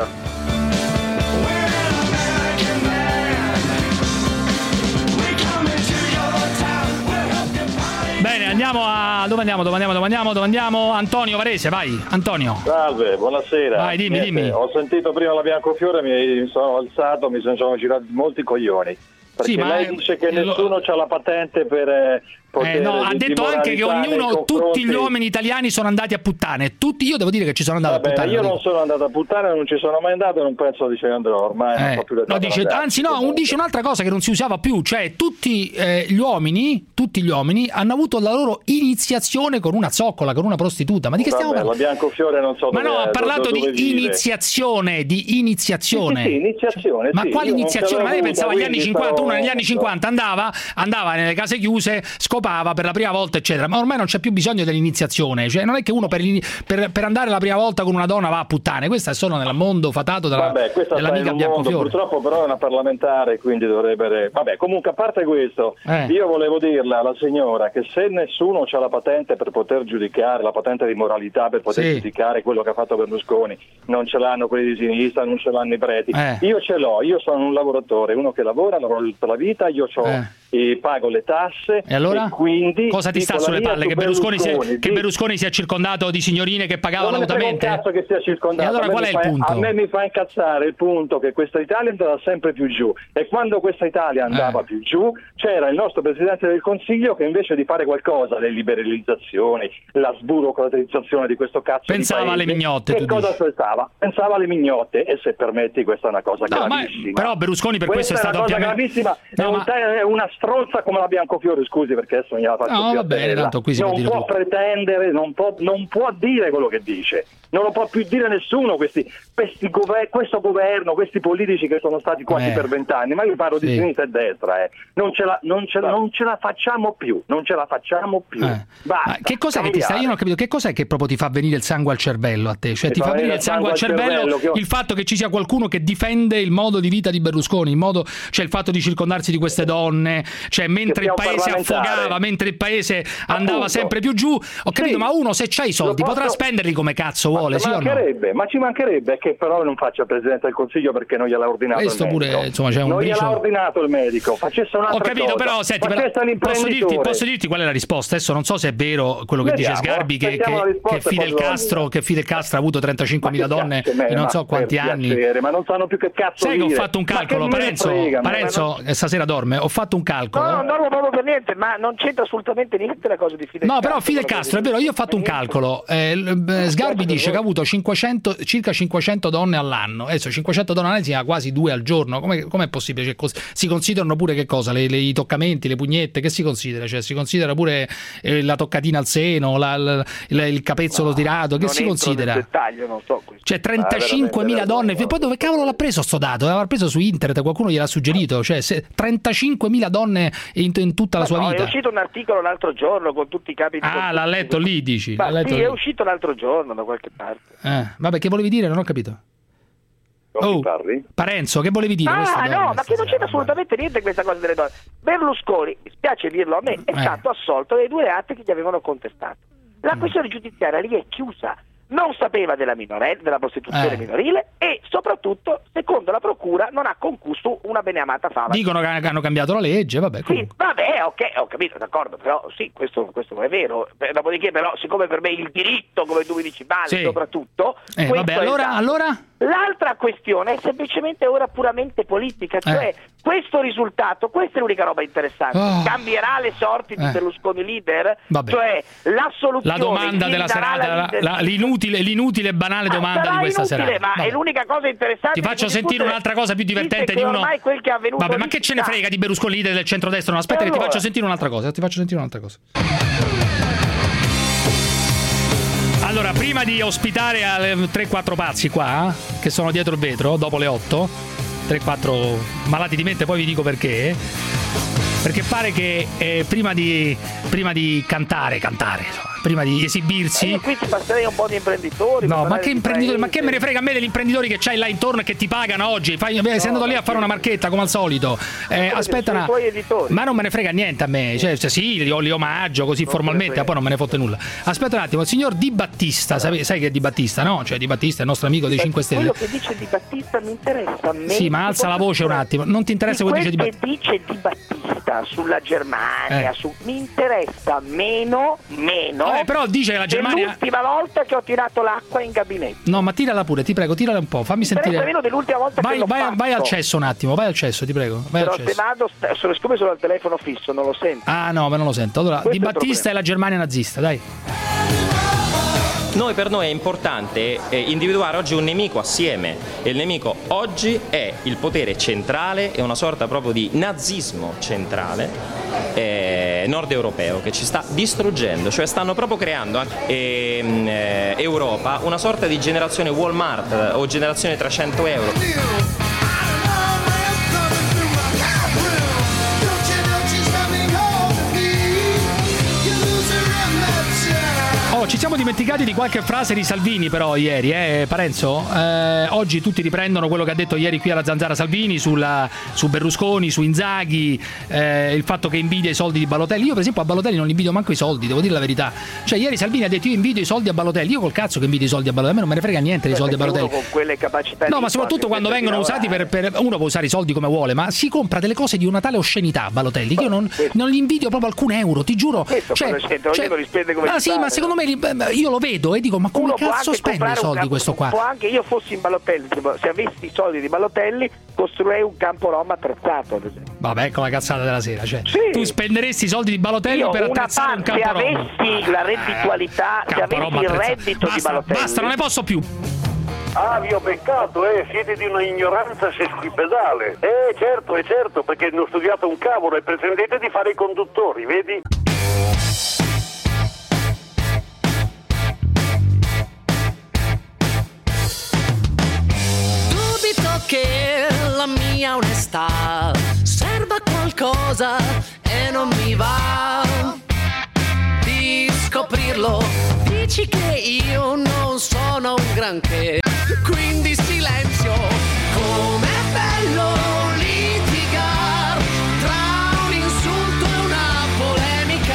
Speaker 6: Bene, andiamo a... Dove andiamo? Antonio Varese, vai, Antonio.
Speaker 23: Salve, buonasera.
Speaker 6: Vai, dimmi.
Speaker 23: Ho sentito prima la Biancofiore, mi sono alzato, mi sono girati molti coglioni. Perché lei dice che nessuno ha la patente per
Speaker 6: no, ha detto anche che tutti gli uomini italiani sono andati a puttane. Io devo dire che ci sono andato a puttane.
Speaker 23: Io non sono andato a puttane, non ci sono mai andato e non penso di ci andrò ormai. Non so più
Speaker 6: dice un'altra cosa che non si usava più, cioè tutti gli uomini hanno avuto la loro iniziazione con una zoccola, con una prostituta. Ma di che stiamo parlando?
Speaker 23: La Biancofiore non so.
Speaker 6: Ma no, ha parlato di iniziazione.
Speaker 23: Sì, iniziazione.
Speaker 6: Ma quale iniziazione? Ma lei pensava agli anni 50, uno negli anni 50 andava nelle case chiuse, scopava per la prima volta eccetera, ma ormai non c'è più bisogno dell'iniziazione, cioè non è che uno per andare la prima volta con una donna va a puttane, questa è solo nel mondo fatato dell'amica Biancofiore.
Speaker 23: Purtroppo però è una parlamentare, quindi dovrebbe... Vabbè, comunque a parte questo, io volevo dirle alla signora che se nessuno ha la patente per poter giudicare, la patente di moralità per poter giudicare quello che ha fatto Berlusconi, non ce l'hanno quelli di sinistra, non ce l'hanno i preti, io ce l'ho, io sono un lavoratore, uno che lavora tutta la vita, io pago le tasse
Speaker 6: e allora
Speaker 23: e quindi
Speaker 6: cosa ti sta sulle palle? Che Berlusconi sia circondato di signorine che pagavano lautamente?
Speaker 23: Non cazzo che sia circondato.
Speaker 6: E allora qual è il punto?
Speaker 23: A me mi fa incazzare il punto che questa Italia andava sempre più giù e quando questa Italia andava più giù c'era il nostro Presidente del Consiglio che invece di fare qualcosa, le liberalizzazioni, la sburocratizzazione di questo cazzo
Speaker 6: pensava
Speaker 23: di paese,
Speaker 6: alle mignotte.
Speaker 23: Che cosa pensava? Pensava alle mignotte e se permetti questa è una cosa gravissima.
Speaker 6: Però Berlusconi per questo è stato
Speaker 23: gravissima, è una stronza come la Biancofiore, scusi perché adesso non gliela faccio più.
Speaker 6: Va bene, tanto qui si
Speaker 23: non può pretendere, non può dire quello che dice, non lo può più dire nessuno, questo governo, questi politici che sono stati quasi per 20 anni, ma io parlo di sinistra e destra, non ce la facciamo più, Basta,
Speaker 6: che cos'è che ti sta? Io non ho capito, che cos'è che proprio ti fa venire il sangue al cervello a te? Cioè ti fa venire il sangue al cervello il fatto che ci sia qualcuno che difende il modo di vita di Berlusconi, cioè il fatto di circondarsi di queste donne, cioè mentre il paese affogava, mentre il paese andava sempre più giù, ho capito, ma uno se c'ha i soldi potrà spenderli come cazzo vuole, sì o no?
Speaker 23: Ma ci mancherebbe che però non faccia il Presidente del Consiglio perché non gliel'ha ordinato
Speaker 6: questo
Speaker 23: il medico.
Speaker 6: Pure, insomma, c'è un
Speaker 23: non gliel'ha ordinato il medico, facesse un'altra cosa.
Speaker 6: Ho capito, però senti, posso dirti qual è la risposta? Adesso non so se è vero quello che dice Sgarbi che Fidel Castro ha avuto 35.000 donne in non so quanti anni.
Speaker 23: Ma non sanno più che cazzo
Speaker 6: dire. Sai che ho fatto un calcolo, Parenzo stasera dorme, ho fatto un calcolo.
Speaker 7: No, non dormo proprio per niente, ma non c'entra assolutamente niente la cosa di Fidel Castro.
Speaker 6: No, però Fidel Castro, è vero, io ho fatto un calcolo. Sgarbi dice che ha avuto circa 500 donne all'anno. Adesso 500 donne all'anno significa quasi 2 al giorno. Com'è possibile? Cioè, si considerano pure che cosa? I toccamenti, le pugnette, che si considera? Cioè, si considera pure la toccatina al seno, il capezzolo tirato, che si considera?
Speaker 7: Dettaglio, non so.
Speaker 6: Cioè 35.000 donne, poi dove cavolo l'ha preso sto dato? L'ha preso su internet, qualcuno gliel'ha suggerito, cioè 35.000 donne in tutta la sua vita.
Speaker 7: È uscito un articolo l'altro giorno con tutti i capi di
Speaker 6: l'ha letto lì, dici?
Speaker 7: È uscito l'altro giorno da qualche parte.
Speaker 6: Vabbè, che volevi dire? Non ho capito. Parenzo, che volevi dire?
Speaker 7: Ma che non c'è assolutamente niente questa cosa delle donne. Berlusconi, mi spiace dirlo a me, è stato assolto dai 2 reati che gli avevano contestato. La questione giudiziaria lì è chiusa. Non sapeva della prostituzione minorile e soprattutto, secondo la procura, non ha concusso una beneamata fama.
Speaker 6: Dicono che hanno cambiato la legge, vabbè.
Speaker 7: Sì, vabbè, ok, ho capito, d'accordo, però sì, questo è vero. Dopodiché però, siccome per me il diritto, come tu mi dici, vale soprattutto...
Speaker 6: vabbè, allora?
Speaker 7: L'altra questione è semplicemente ora puramente politica, cioè questo risultato, questa è l'unica roba interessante, cambierà le sorti di Berlusconi leader?
Speaker 6: Vabbè.
Speaker 7: Cioè l'assoluzione...
Speaker 6: La domanda della serata, l'inutile banale domanda di questa serata.
Speaker 7: Ma è l'unica cosa interessante.
Speaker 6: Ti faccio sentire un'altra cosa più divertente di uno.
Speaker 7: Quel che è avvenuto.
Speaker 6: Vabbè, ma che ce ne frega di Berlusconi leader del centrodestra? No, aspetta, che ti faccio sentire un'altra cosa. Allora, prima di ospitare 3-4 pazzi qua, che sono dietro il vetro, dopo le 8, 3-4 malati di mente, poi vi dico perché. Perché pare che prima di cantare, prima di esibirsi.
Speaker 7: Io qui ti passerei un po' di imprenditori.
Speaker 6: No, ma che imprenditori? Ma che me ne frega a me degli imprenditori che c'hai là intorno e che ti pagano oggi? Sei andato lì a fare una marchetta come al solito. Aspetta ma non me ne frega niente a me. Cioè sì, li omaggio così formalmente, ma poi non me ne fotte nulla. Aspetta un attimo, il signor Di Battista, sai che è Di Battista, no? Cioè Di Battista è il nostro amico dei 5 Stelle.
Speaker 7: Quello che dice Di Battista mi interessa a me.
Speaker 6: Sì, ma alza la voce un attimo. Non ti interessa quello che dice Di Battista?
Speaker 7: Dice Di Battista sulla Germania, mi interessa meno.
Speaker 6: Però dice che la Germania.
Speaker 7: È l'ultima volta che ho tirato l'acqua in gabinetto.
Speaker 6: No, ma tirala pure, ti prego, tirala un po', fammi sentire.
Speaker 7: Meno dell'ultima volta che l'ho fatto.
Speaker 6: Vai al cesso un attimo, ti prego.
Speaker 7: Però se vado, siccome sono al telefono fisso, non lo sento.
Speaker 6: Ah no, ma non lo sento. Allora, Di Battista e la Germania nazista, dai.
Speaker 4: Per noi è importante individuare oggi un nemico assieme e il nemico oggi è il potere centrale e una sorta proprio di nazismo centrale nord europeo che ci sta distruggendo, cioè stanno proprio creando Europa una sorta di generazione Walmart o generazione 300 euro.
Speaker 6: Ci siamo dimenticati di qualche frase di Salvini però ieri, Parenzo? Oggi tutti riprendono quello che ha detto ieri qui alla Zanzara Salvini su Berlusconi, su Inzaghi, il fatto che invidia i soldi di Balotelli. Io per esempio a Balotelli non invidio manco i soldi, devo dire la verità. Cioè ieri Salvini ha detto io invidio i soldi a Balotelli. Io col cazzo che invidio i soldi a Balotelli, a me non me ne frega niente dei soldi a Balotelli.
Speaker 7: Con quelle capacità.
Speaker 6: No, ma soprattutto quando vengono usati per uno può usare i soldi come vuole, ma si compra delle cose di una tale oscenità a Balotelli che io non gli invidio proprio alcun euro, ti giuro.
Speaker 7: Ognuno li spende come
Speaker 6: sì, ma secondo me io lo vedo e dico ma come cazzo spende i soldi questo qua?
Speaker 7: Anche io fossi in Balotelli, se avessi i soldi di Balotelli costruirei un campo Rom attrezzato, ad esempio.
Speaker 6: Vabbè, ecco la cazzata della sera, cioè tu spenderesti i soldi di Balotelli per attrezzare un campo Rom.
Speaker 7: Se avessi la redditualità, se avessi il reddito di Balotelli.
Speaker 6: Basta, non ne posso più.
Speaker 22: vi ho beccato, siete di una ignoranza sesquipedale. Certo, perché non ho studiato un cavolo e pretendete di fare i conduttori, vedi?
Speaker 8: Dubito che la mia onestà serva a qualcosa e non mi va di scoprirlo. Dici che io non sono un granché, quindi silenzio. Com'è bello litigar tra un insulto e una polemica.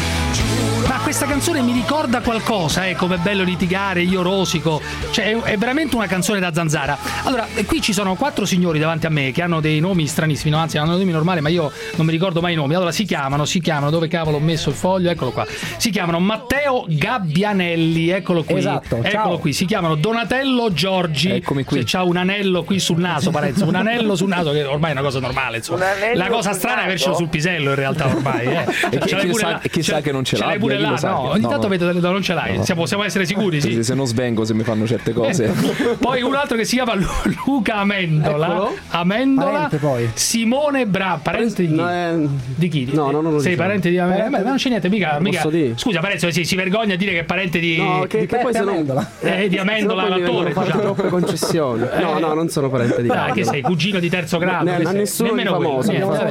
Speaker 6: Ma questa canzone mi ricorda qualcosa, come è bello litigare, io rosico, cioè è veramente una canzone da zanzara. Allora, qui ci sono 4 signori davanti a me che hanno dei nomi stranissimi, no, anzi hanno dei nomi normali, ma io non mi ricordo mai i nomi. Allora si chiamano, dove cavolo ho messo il foglio? Eccolo qua. Si chiamano Matteo Gabbianelli, eccolo qui.
Speaker 9: Esatto,
Speaker 6: eccolo
Speaker 9: ciao.
Speaker 6: Qui. Si chiamano Donatello Giorgi.
Speaker 9: Eccomi qui.
Speaker 6: C'ha un anello qui sul naso, Parenzo, un anello sul naso che ormai è una cosa normale, insomma. La cosa strana è avercelo sul pisello in realtà ormai,
Speaker 9: E chissà che non ce l'ha.
Speaker 6: Pure là, no, ogni tanto vedo non ce l'hai. No. Possiamo essere sicuri, sì.
Speaker 9: Se non svengo, se mi fanno certe cose.
Speaker 6: Poi un altro che si chiama Luca Amendola.
Speaker 9: Eccolo.
Speaker 6: Amendola.
Speaker 9: Poi.
Speaker 6: Simone Parente di chi? Di chi?
Speaker 9: No, non lo
Speaker 6: sei parente di Amendola? Ma non c'è niente, mica.
Speaker 9: Scusa,
Speaker 6: Parenzo, si vergogna a dire che è parente di.
Speaker 9: No, che poi sono Amendola.
Speaker 6: Di Amendola, l'attore.
Speaker 9: Troppe concessioni. No, non sono parente di Amendola.
Speaker 6: Che sei cugino di terzo grado?
Speaker 9: A nessuno di famoso.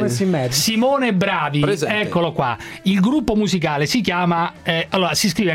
Speaker 6: Simone Bravi. Presente. Eccolo qua. Il gruppo musicale si chiama. Allora si scrive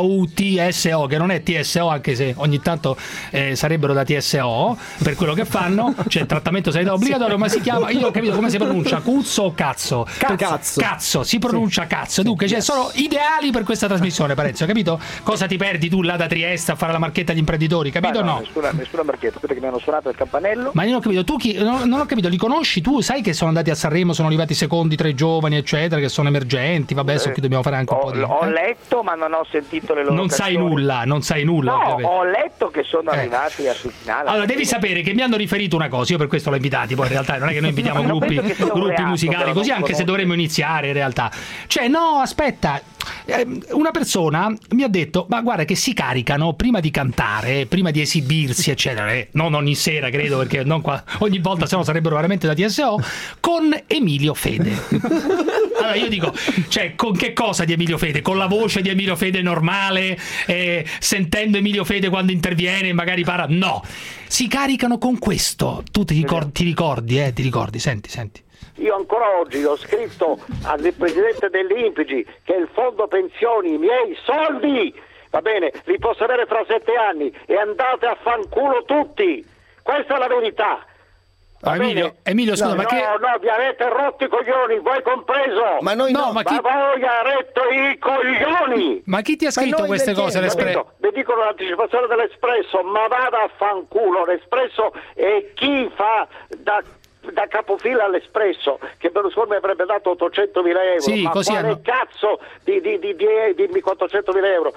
Speaker 6: KUTSO, che non è TSO, anche se ogni tanto sarebbero da TSO per quello che fanno, cioè trattamento sanitario obbligatorio, ma si chiama, io ho capito come si pronuncia, Cuzzo o Cazzo? Cazzo, si pronuncia Cazzo. Dunque, sono ideali per questa trasmissione, Parenzo, capito? Cosa ti perdi tu là da Trieste a fare la marchetta agli imprenditori, capito o no?
Speaker 7: Nessuna marchetta, aspetta che mi hanno suonato il campanello.
Speaker 6: Ma io non ho capito, tu non ho capito, li conosci? Tu sai che sono andati a Sanremo, sono arrivati secondi 3 giovani, eccetera, che sono emergenti, vabbè, adesso qui dobbiamo fare anche un po' di.
Speaker 7: Ho letto, ma non ho sentito le loro
Speaker 6: non sai nulla.
Speaker 7: No,
Speaker 6: ovviamente.
Speaker 7: ho letto che sono arrivati a sul finale.
Speaker 6: Allora devi sapere che mi hanno riferito una cosa, io per questo l'ho invitati, poi in realtà non è che noi invitiamo gruppi musicali così, anche se dovremmo iniziare in realtà. Cioè no, aspetta, una persona mi ha detto, ma guarda che si caricano prima di cantare, prima di esibirsi eccetera, non ogni sera credo, perché non ogni volta se no sarebbero veramente da TSO, con Emilio Fede. Allora io dico, cioè con che cosa di Emilio Fede? Con la voce di Emilio Fede normale, sentendo Emilio Fede quando interviene magari parla? No, si caricano con questo. Tu ti ricordi, senti.
Speaker 22: Io ancora oggi ho scritto al presidente dell'Inpigi che il fondo pensioni, i miei soldi, va bene, li posso avere fra 7 anni e andate a fanculo tutti. Questa è la verità.
Speaker 6: Emilio, scusa, ma che.
Speaker 22: No, vi avete rotto i coglioni, voi compreso.
Speaker 3: Ma noi no,
Speaker 22: ma voi ha retto i coglioni.
Speaker 6: Ma chi ti ha scritto queste cose? L'Espresso?
Speaker 22: Vi dico l'anticipazione dell'Espresso, ma vada a fanculo. L'Espresso e chi fa da capofila all'Espresso, che Berlusconi avrebbe dato 800.000 euro.
Speaker 6: Sì,
Speaker 22: ma
Speaker 6: così
Speaker 22: quale cazzo dimmi 400.000 euro.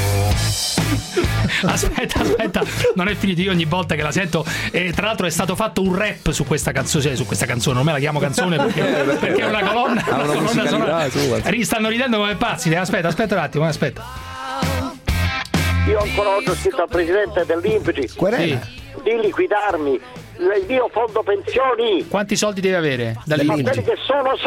Speaker 6: Aspetta, non è finito. Io ogni volta che la sento, tra l'altro è stato fatto un rap su questa canzone, non me la chiamo canzone perché è una colonna sonora. Stanno ridendo come pazzi. Aspetta un attimo, aspetta.
Speaker 22: Io ancora oggi ho scritto al presidente dell'Inpigi di liquidarmi il mio fondo pensioni.
Speaker 6: Quanti soldi devi avere dall'Inpigi?
Speaker 22: Ma quelli che sono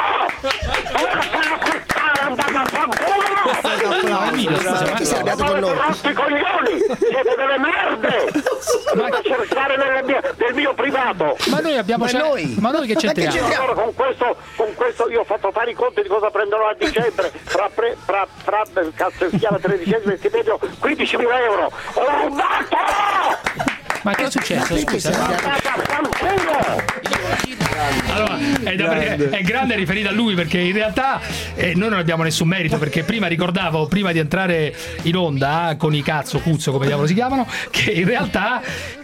Speaker 3: Chi si è arrabbiato con noi?
Speaker 22: I coglioni, siete delle merde. Dovete cercare nel mio privato.
Speaker 6: Ma noi abbiamo ma noi che c'entriamo?
Speaker 22: Allora, con questo io ho fatto fare i conti di cosa prenderò a dicembre fra cazzo si chiama 13esimo stipendio 15.000 euro. Ho rubato!
Speaker 6: Ma che è successo? Scusa. Allora, è grande riferita a lui, perché in realtà noi non abbiamo nessun merito, perché prima ricordavo, prima di entrare in onda con i cuzzo come diavolo si chiamano, che in realtà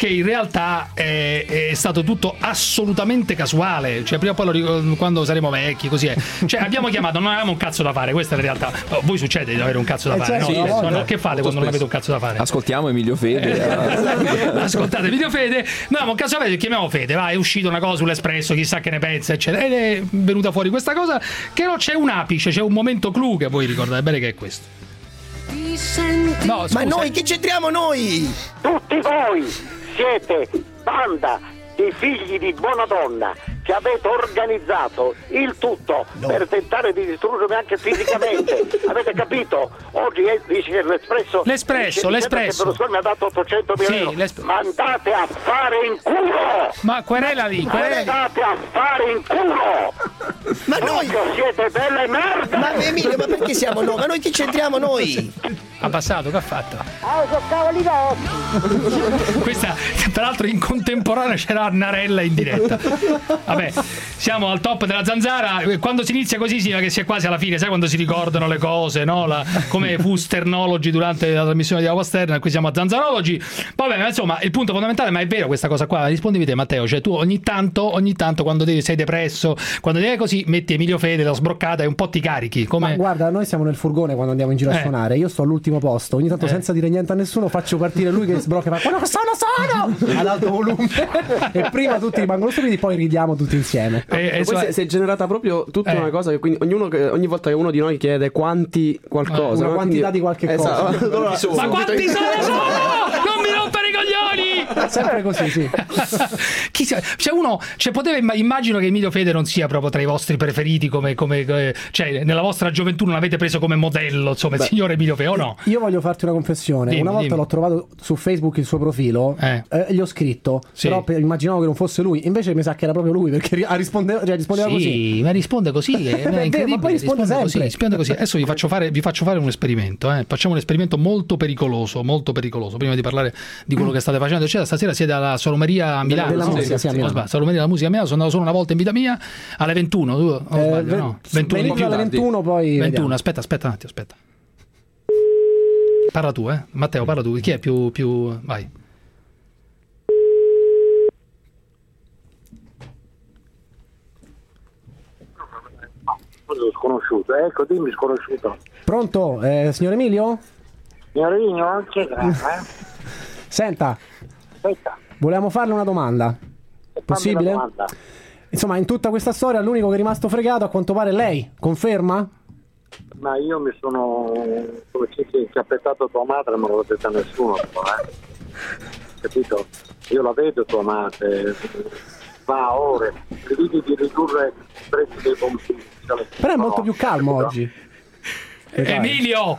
Speaker 6: è stato tutto assolutamente casuale. Cioè prima o poi quando saremo vecchi così è. Cioè abbiamo chiamato, non avevamo un cazzo da fare, questa è la realtà. Voi succede di avere un cazzo da fare, no? No, che fate quando non avete un cazzo da fare?
Speaker 9: Ascoltiamo Emilio Fede.
Speaker 6: Ascoltate Emilio Fede, no, ma un cazzo da fare, chiamiamo Fede, va, è uscito una cosa sull'Espresso, chissà che ne pensa, eccetera, ed è venuta fuori questa cosa che no, c'è un apice, c'è un momento clou che voi ricordate bene che è questo.
Speaker 3: No, ma noi che c'entriamo noi?
Speaker 22: Tutti voi siete banda di figli di buona donna che avete organizzato il tutto per tentare di distruggermi anche fisicamente. Avete capito? Oggi dice che l'Espresso che Berlusconi mi ha dato 800.000 euro. Ma andate a fare in culo!
Speaker 6: Ma querela lì.
Speaker 22: Andate a fare in culo!
Speaker 3: Ma noi
Speaker 22: siete delle merde!
Speaker 3: Ma Emilio, ma perché siamo noi? Ma noi che c'entriamo noi?
Speaker 6: Ha passato, che ha fatto?
Speaker 21: Sono cavoli vostri!
Speaker 6: Questa, peraltro, in contemporanea c'era Annarella in diretta. Vabbè, siamo al top della zanzara. Quando si inizia così significa che si è quasi alla fine. Sai quando si ricordano le cose, no? Come fu Sternology durante la trasmissione di Acqua Sterna. Qui siamo a Zanzarology. Vabbè, ma insomma, il punto fondamentale, ma è vero questa cosa qua. Rispondevi te, Matteo. Cioè, tu ogni tanto quando sei depresso, quando devi così, metti Emilio Fede, la sbroccata e un po' ti carichi. Come...
Speaker 10: Ma guarda, noi siamo nel furgone quando andiamo in giro a suonare. Io sto all'ultimo posto. Ogni tanto, senza dire niente a nessuno, faccio partire lui che sbrocca. Ma quello che sono ad alto volume. E prima tutti rimangono stupidi, poi ridiamo tutti insieme.
Speaker 9: Poi si è generata proprio tutta una cosa che quindi ogni volta che uno di noi chiede quanti qualcosa,
Speaker 10: una quantità di qualche cosa.
Speaker 9: Allora,
Speaker 6: ma quanti sono? Non mi rompere i coglioni!
Speaker 10: Sempre così, sì.
Speaker 6: Cioè uno, immagino che Emilio Fede non sia proprio tra i vostri preferiti come cioè nella vostra gioventù non l'avete preso come modello, insomma, il signore Emilio Fede, o no?
Speaker 10: Io voglio farti una confessione. Una volta l'ho trovato su Facebook il suo profilo, gli ho scritto, però immaginavo che non fosse lui, invece mi sa che era proprio lui, perché rispondeva così.
Speaker 6: Sì, ma risponde così, è incredibile. Ma poi risponde sempre. Risponde così. Adesso vi faccio fare un esperimento, Facciamo un esperimento molto pericoloso, prima di parlare di quello che state facendo, eccetera. Stasera siete alla Salumeria a Milano.
Speaker 10: Della musica, sì, a Milano.
Speaker 6: Salumeria della musica a Milano, sono andato solo una volta in vita mia alle 21, no? 21 di più.
Speaker 10: Alle 21 poi
Speaker 6: 21, aspetta un attimo, aspetta. Parla tu, Matteo, parla tu. Chi è più vai.
Speaker 22: Sconosciuto, ecco, dimmi sconosciuto.
Speaker 10: Pronto, signor Emilio?
Speaker 22: Signorino, anche
Speaker 10: Senta, volevamo farle una domanda. Possibile?
Speaker 22: Domanda.
Speaker 10: Insomma, in tutta questa storia l'unico che è rimasto fregato a quanto pare è lei, conferma?
Speaker 22: Ma io mi sono incappettato tua madre, non l'ho detto a nessuno, capito? Io la vedo tua madre, va a ore, vedi di ridurre i prezzi dei pompieri.
Speaker 10: Però è molto più calmo oggi.
Speaker 6: Emilio!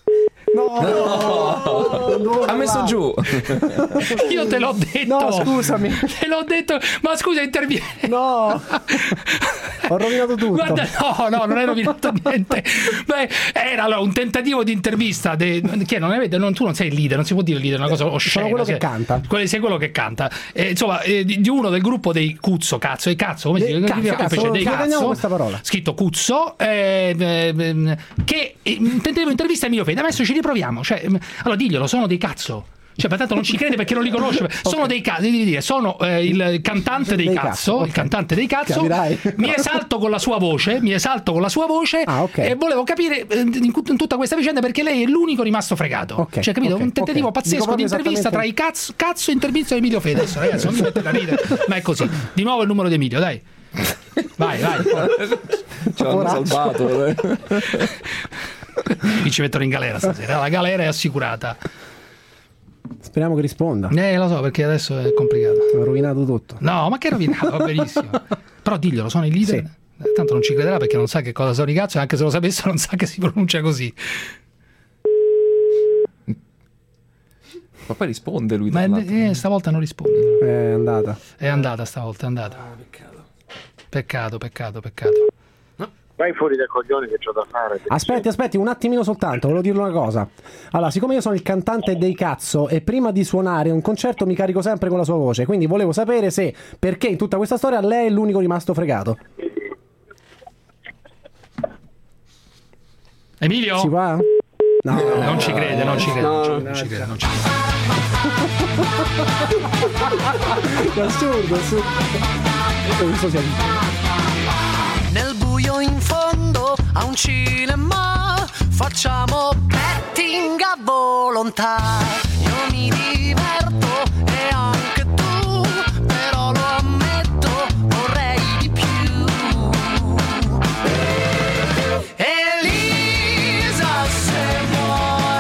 Speaker 10: No,
Speaker 9: ha messo giù.
Speaker 6: Io te l'ho detto.
Speaker 10: No, scusami.
Speaker 6: Te l'ho detto. Ma scusa, intervieni.
Speaker 10: No. Ho rovinato tutto.
Speaker 6: Guarda, no, non hai rovinato niente. Beh, era allora un tentativo di intervista che non avete, tu non sei il leader, non si può dire il leader, è una cosa oscena.
Speaker 10: Sono quello che canta.
Speaker 6: Sei quello che canta. Insomma, di uno del gruppo dei Cuzzo, come si dice? Dei Cazzo.
Speaker 10: Questa parola.
Speaker 6: Scritto Cuzzo, che tentativo di intervista Emilio Fede. Adesso ci riproviamo, cioè, allora diglielo, sono dei cazzo. Cioè, pertanto non ci crede perché non li conosce. Sono dei cazzo, devi dire, sono il cantante dei cazzo, okay. Il cantante dei cazzo. Mi esalto con la sua voce, e volevo capire in tutta questa vicenda perché lei è l'unico rimasto fregato.
Speaker 10: Okay,
Speaker 6: cioè, capito? Un tentativo pazzesco di intervista tra i cazzo e intervista di Emilio Fede. Adesso, ragazzi, non mi mettete a ridere, ma è così. Di nuovo il numero di Emilio, dai. Vai.
Speaker 9: Ci hanno salvato.
Speaker 6: Qui ci mettono in galera stasera, la galera è assicurata.
Speaker 10: Speriamo che risponda.
Speaker 6: Lo so, perché adesso è complicato.
Speaker 10: Ho rovinato tutto.
Speaker 6: No, ma che rovinato, va benissimo. Però diglielo, sono i leader. Sì. Tanto non ci crederà perché non sa che cosa sono i cazzo, e anche se lo sapesse non sa che si pronuncia così.
Speaker 9: Ma poi risponde lui.
Speaker 6: Ma stavolta non risponde.
Speaker 10: È andata.
Speaker 6: È andata stavolta, è andata. Peccato.
Speaker 22: Vai fuori dai coglioni che c'ho da fare.
Speaker 10: Aspetti un attimino soltanto, volevo dirle una cosa. Allora, siccome io sono il cantante dei cazzo e prima di suonare un concerto mi carico sempre con la sua voce, quindi volevo sapere se, perché in tutta questa storia lei è l'unico rimasto fregato.
Speaker 6: Emilio?
Speaker 10: Si va?
Speaker 6: No, non ci crede.
Speaker 10: È assurdo.
Speaker 8: Nel buio in fondo a un cinema facciamo betting a volontà. Io mi diverto e anche tu, però lo ammetto, vorrei di più. Elisa, se vuoi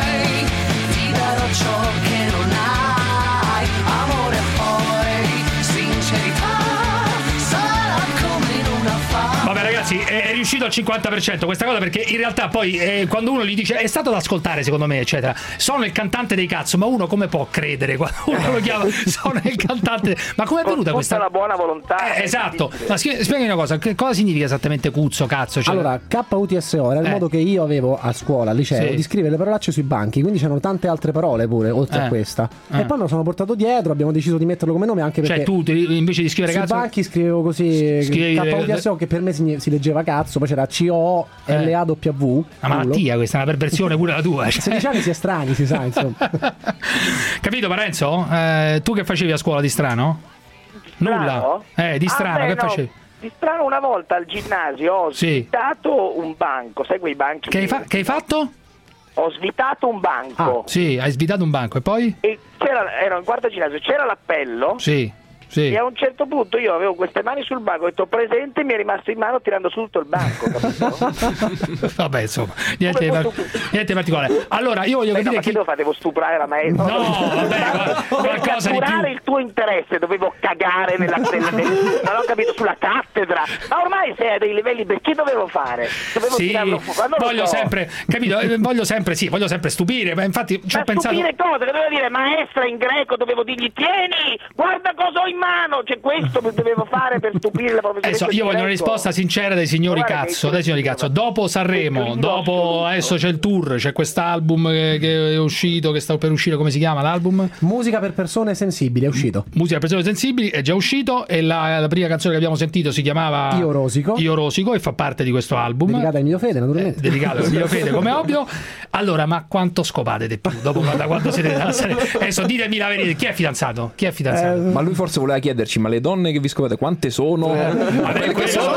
Speaker 6: Ragazzi, è riuscito al 50% questa cosa, perché in realtà poi quando uno gli dice è stato da ascoltare secondo me eccetera, sono il cantante dei cazzo, ma uno come può credere quando uno lo chiama sono il cantante? Ma com'è venuta questa?
Speaker 7: La buona volontà.
Speaker 6: Esatto. Ma spiegami una cosa, che cosa significa esattamente cuzzo, cazzo? Cioè...
Speaker 10: Allora, KUTSO era il modo che io avevo a scuola, al liceo, di scrivere le parolacce sui banchi, quindi c'erano tante altre parole pure, oltre a questa. E poi me lo sono portato dietro, abbiamo deciso di metterlo come nome anche perché...
Speaker 6: Cioè tu invece di scrivere
Speaker 10: sui
Speaker 6: cazzo...
Speaker 10: banchi scrivevo così KUTSO, che per me si leggeva cazzo, poi c'era COLAW.
Speaker 6: Una malattia questa, una perversione pure la tua.
Speaker 10: 16 anni si è strani, si sa, insomma.
Speaker 6: Capito, Parenzo? Tu che facevi a scuola di strano? Nulla. Di strano, che facevi?
Speaker 7: Di strano una volta al ginnasio ho svitato un banco, sai quei banchi?
Speaker 6: Che hai fatto?
Speaker 7: Ho svitato un banco.
Speaker 6: Sì, hai svitato un banco e poi?
Speaker 7: E era un quarto ginnasio, c'era l'appello.
Speaker 6: Sì.
Speaker 7: E a un certo punto io avevo queste mani sul banco, ho detto presente, mi è rimasto in mano tirando su tutto il banco, capito?
Speaker 6: Vabbè, insomma, niente particolare. Allora, io voglio capire
Speaker 7: che devo stuprare la maestra.
Speaker 6: No, vabbè, qualcosa di più.
Speaker 7: Per il tuo interesse dovevo cagare non ho capito, sulla cattedra. Ma ormai sei a dei livelli, perché dovevo fare? Dovevo tirarlo fuori.
Speaker 6: Voglio sempre, capito? Voglio sempre stupire, ma infatti ci ho pensato.
Speaker 7: Stupire cosa? Che dovevo dire maestra in greco, dovevo dirgli tieni, guarda cosa ho in mano, cioè questo dovevo fare per stupire la professoressa.
Speaker 6: Io voglio una risposta sincera dai signori cazzo, dopo Sanremo, dopo adesso c'è il tour, c'è quest'album che è uscito, che sta per uscire, come si chiama l'album?
Speaker 10: Musica per persone sensibili, è uscito.
Speaker 6: Musica per persone sensibili è già uscito, e la prima canzone che abbiamo sentito si chiamava
Speaker 10: Io Rosico
Speaker 6: e fa parte di questo album,
Speaker 10: dedicata al mio Fede, naturalmente.
Speaker 6: Dedicato al mio Fede, come ovvio. Allora, ma quanto scopate di più dopo quando siete adesso ditemi la verità, chi è fidanzato?
Speaker 11: Ma lui forse voleva chiederci, ma le donne che vi scopate quante sono?
Speaker 6: Quelle che sono!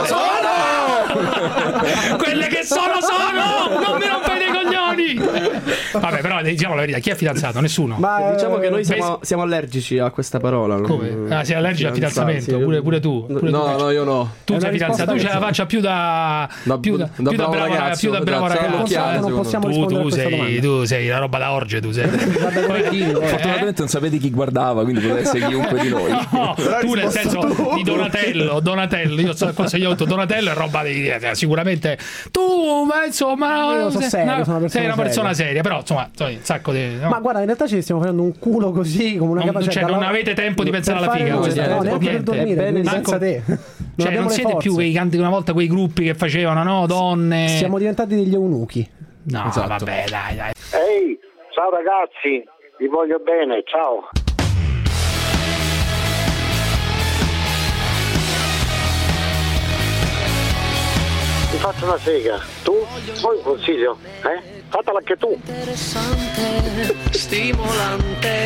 Speaker 6: Quelle che sono! Non mi rompete i coglioni! Vabbè, però diciamo la verità, chi è fidanzato? Nessuno.
Speaker 9: Ma diciamo che noi siamo allergici a questa parola.
Speaker 6: Come? Sei allergico al fidanzamento? Pure tu?
Speaker 9: No, io no.
Speaker 6: Tu sei fidanzato, tu c'hai la faccia più da bravo ragazzo.
Speaker 10: Non possiamo rispondere
Speaker 6: tu sei la roba da orge, tu sei.
Speaker 11: Fortunatamente non sapete chi guardava, quindi potrebbe essere chiunque di noi.
Speaker 6: No, tu nel senso di Donatello, io so cosa io ho detto, Donatello è roba di sicuramente tu, ma insomma sei una persona seria, però insomma un sacco di
Speaker 10: ma guarda, in realtà ci stiamo facendo un culo così come una capacità,
Speaker 6: non avete tempo di pensare alla figa,
Speaker 10: neanche per dormire, senza te.
Speaker 6: Cioè non siete più quei canti una volta, quei gruppi che facevano, no, donne,
Speaker 10: siamo diventati degli eunuchi.
Speaker 6: No, vabbè, dai.
Speaker 22: Ehi, ciao ragazzi, vi voglio bene, ciao. Ti faccio una sega, tu? Vuoi un consiglio? Fatela anche tu.
Speaker 8: Stimolante.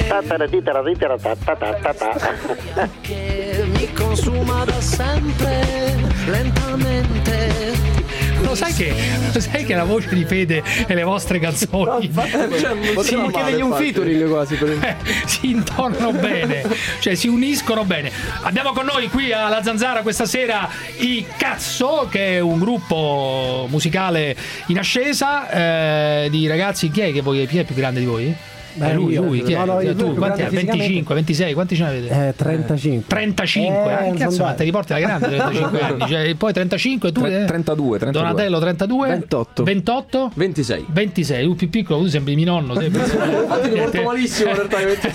Speaker 8: Che mi consuma da sempre, lentamente.
Speaker 6: Lo sai che la voce di Fede e le vostre canzoni
Speaker 9: potremmo chiedergli un featuring quasi
Speaker 6: si intornano bene, cioè si uniscono bene. Abbiamo con noi qui alla Zanzara questa sera i Cazzo, che è un gruppo musicale in ascesa di ragazzi. Chi è più grande di voi? Lui chi è? Tu quanti hai? 25, 26, quanti ce ne avete?
Speaker 10: 35.
Speaker 6: Cazzo, ti riporti alla grande 35 anni, cioè, poi 35, tu
Speaker 11: 32.
Speaker 6: Donatello 32, 28, 26, tu più piccolo, tu sembri mio nonno.
Speaker 9: Infatti mi porto malissimo in realtà.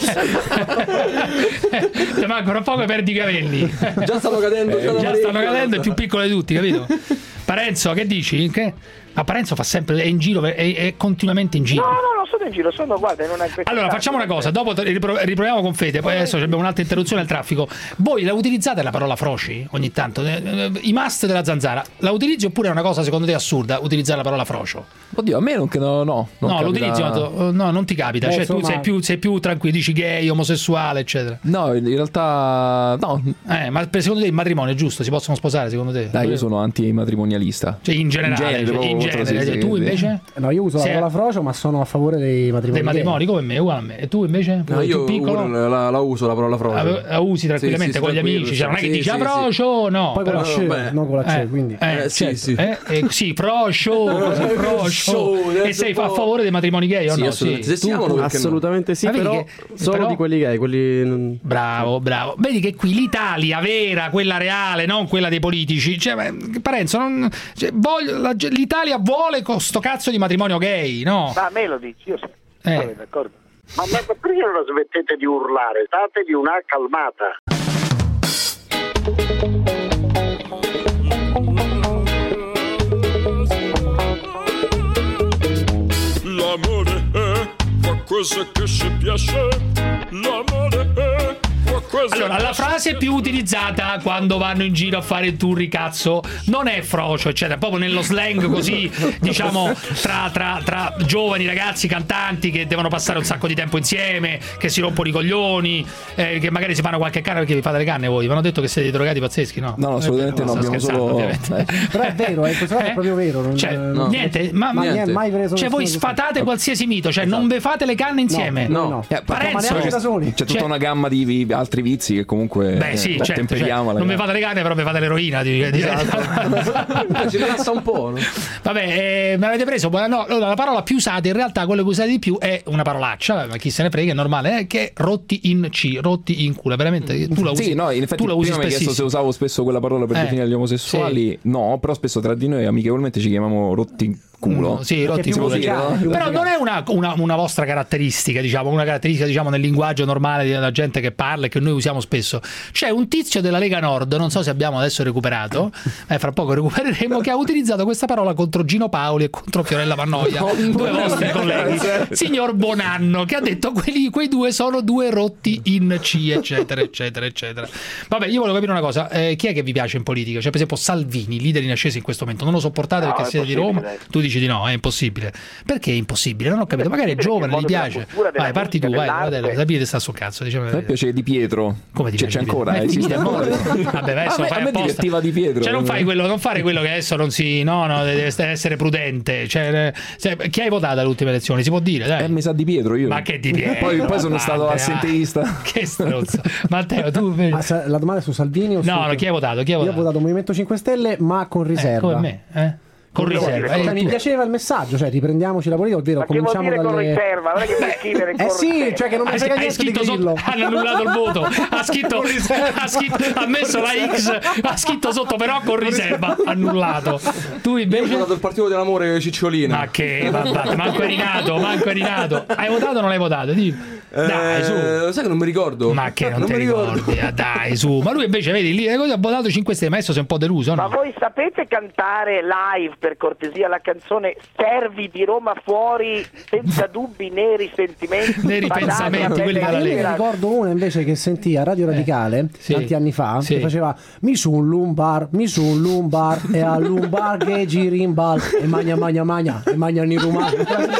Speaker 6: Ti mancano poco e perdi i capelli.
Speaker 9: Già stanno cadendo,
Speaker 6: è più piccolo di tutti, capito? Parenzo, che dici? Ma Parenzo fa sempre, è in giro, è continuamente in giro.
Speaker 7: No, non sono in giro, guarda, non è questo.
Speaker 6: Allora facciamo una cosa, dopo riproviamo con Fede, poi adesso abbiamo un'altra interruzione al traffico. Voi la utilizzate la parola froci ogni tanto? I must della Zanzara, la utilizzi oppure è una cosa secondo te assurda utilizzare la parola frocio?
Speaker 11: Oddio, a me non
Speaker 6: lo utilizzi, no, non ti capita. Cioè insomma... tu sei più tranquillo, dici gay, omosessuale, eccetera.
Speaker 11: No, in realtà no.
Speaker 6: Ma secondo te il matrimonio è giusto? Si possono sposare secondo te?
Speaker 11: Dai, io sono antimatrimonialista.
Speaker 6: Cioè in generale. Tu invece?
Speaker 10: No, io uso la parola frocio, ma sono a favore dei matrimoni.
Speaker 6: Dei matrimoni come me, uguale a me. E tu invece?
Speaker 9: No, io
Speaker 6: piccolo?
Speaker 9: La uso la parola frocio.
Speaker 6: La usi tranquillamente con gli amici, cioè non è che dici frocio, no.
Speaker 10: Poi con la C, no con la C, quindi.
Speaker 6: Sì, frocio. E sei a favore dei matrimoni gay o no?
Speaker 9: Assolutamente sì, però solo di quelli gay, quelli...
Speaker 6: Bravo. Vedi che qui l'Italia vera, quella reale, non quella dei politici, cioè Parenzo, l'Italia vuole sto cazzo di matrimonio gay, no?
Speaker 22: Ma a me lo dici, io sono d'accordo. Ma perché non smettete di urlare? Datevi una calmata.
Speaker 13: L'amore è qualcosa che ci piace. L'amore è qualcosa.
Speaker 6: Allora, la frase più utilizzata quando vanno in giro a fare il tour cazzo non è frocio, eccetera, proprio nello slang così, diciamo, tra giovani ragazzi cantanti che devono passare un sacco di tempo insieme, che si rompono i coglioni, che magari si fanno qualche canna, perché vi fate le canne voi. Vi hanno detto che siete drogati pazzeschi, no?
Speaker 11: No, assolutamente no, abbiamo solo...
Speaker 10: Però è vero, questo è proprio vero. Non...
Speaker 6: Cioè, niente, ma mai preso, cioè voi sfatate qualsiasi mito, cioè non ve fate le canne insieme.
Speaker 10: No.
Speaker 6: Parenzo,
Speaker 10: da soli.
Speaker 11: C'è tutta una gamma di altri vizi che comunque
Speaker 6: temperiamo. Cioè, non mi fate le canne, però mi fate l'eroina.
Speaker 9: Ci rilassa un po', no?
Speaker 6: Vabbè, me l'avete preso? No, la parola più usata, in realtà quello che usate di più è una parolaccia, ma chi se ne frega, è normale, che è rotti in culo. Veramente tu la usi.
Speaker 11: Sì, no, in effetti prima mi hai chiesto se usavo spesso quella parola per definire gli omosessuali. No, però spesso tra di noi amichevolmente ci chiamiamo rotti in culo.
Speaker 6: Sì, rotti in culo. Però non è una vostra caratteristica, diciamo, una caratteristica, diciamo, nel linguaggio normale della gente che parla e che noi usiamo spesso. C'è un tizio della Lega Nord, non so se abbiamo adesso recuperato, fra poco recupereremo, che ha utilizzato questa parola contro Gino Paoli e contro Fiorella Mannoia, due vostri colleghi, signor Bonanno, che ha detto quei due sono due rotti in C, eccetera. Vabbè, io volevo capire una cosa, chi è che vi piace in politica? Cioè, per esempio Salvini, leader in ascesa in questo momento, non lo sopportate perché siete di Roma? Tu dici di no, è impossibile. Perché è impossibile? Non ho capito, magari è giovane, gli piace. Vai, parti tu, vai, fratello, sapete sta sul cazzo, diciamo.
Speaker 11: A me piace Di Pietro.
Speaker 6: Come ti piace?
Speaker 11: C'è ancora,
Speaker 6: Vabbè, adesso
Speaker 11: a me divertiva Di Pietro.
Speaker 6: Cioè non fare quello che adesso non si deve essere prudente. Cioè, chi hai votato alle ultime elezioni? Si può dire, dai.
Speaker 11: Mi sa Di Pietro io.
Speaker 6: Ma che Di Pietro?
Speaker 11: Poi sono stato assenteista.
Speaker 6: Che stronzo. Matteo, tu
Speaker 10: la domanda è su Salvini o
Speaker 6: no, chi hai votato?
Speaker 10: Io ho votato Movimento 5 Stelle, ma con riserva.
Speaker 6: Come me, con riserva.
Speaker 10: Mi piaceva il messaggio, cioè riprendiamo la politica, ovvero cominciamo dalle...
Speaker 22: con riserva, non è che puoi scrivere con
Speaker 10: sì, cioè che non mi frega niente di Grillo.
Speaker 6: Hanno annullato il voto. Ha messo la X, ha scritto sotto però con riserva, annullato. Tu invece
Speaker 9: hai votato il Partito dell'Amore Cicciolina.
Speaker 6: Ma che manco è rinato. Hai votato o non hai votato? Dai, su.
Speaker 9: Sai che non mi ricordo.
Speaker 6: Ma che non ti ricordi? Dai, su. Ma lui invece, vedi, lì ha votato 5 Stelle, ma adesso sei un po' deluso, no?
Speaker 22: Ma voi sapete cantare live, per cortesia, la canzone Servi di Roma fuori, senza dubbi né risentimenti?
Speaker 6: Nei ripensamenti, quelli della Lega.
Speaker 10: Io ricordo una invece che sentì a Radio Radicale tanti anni fa, che faceva mi su un lumbar e a lumbar che giri in bal e magna ni rumani.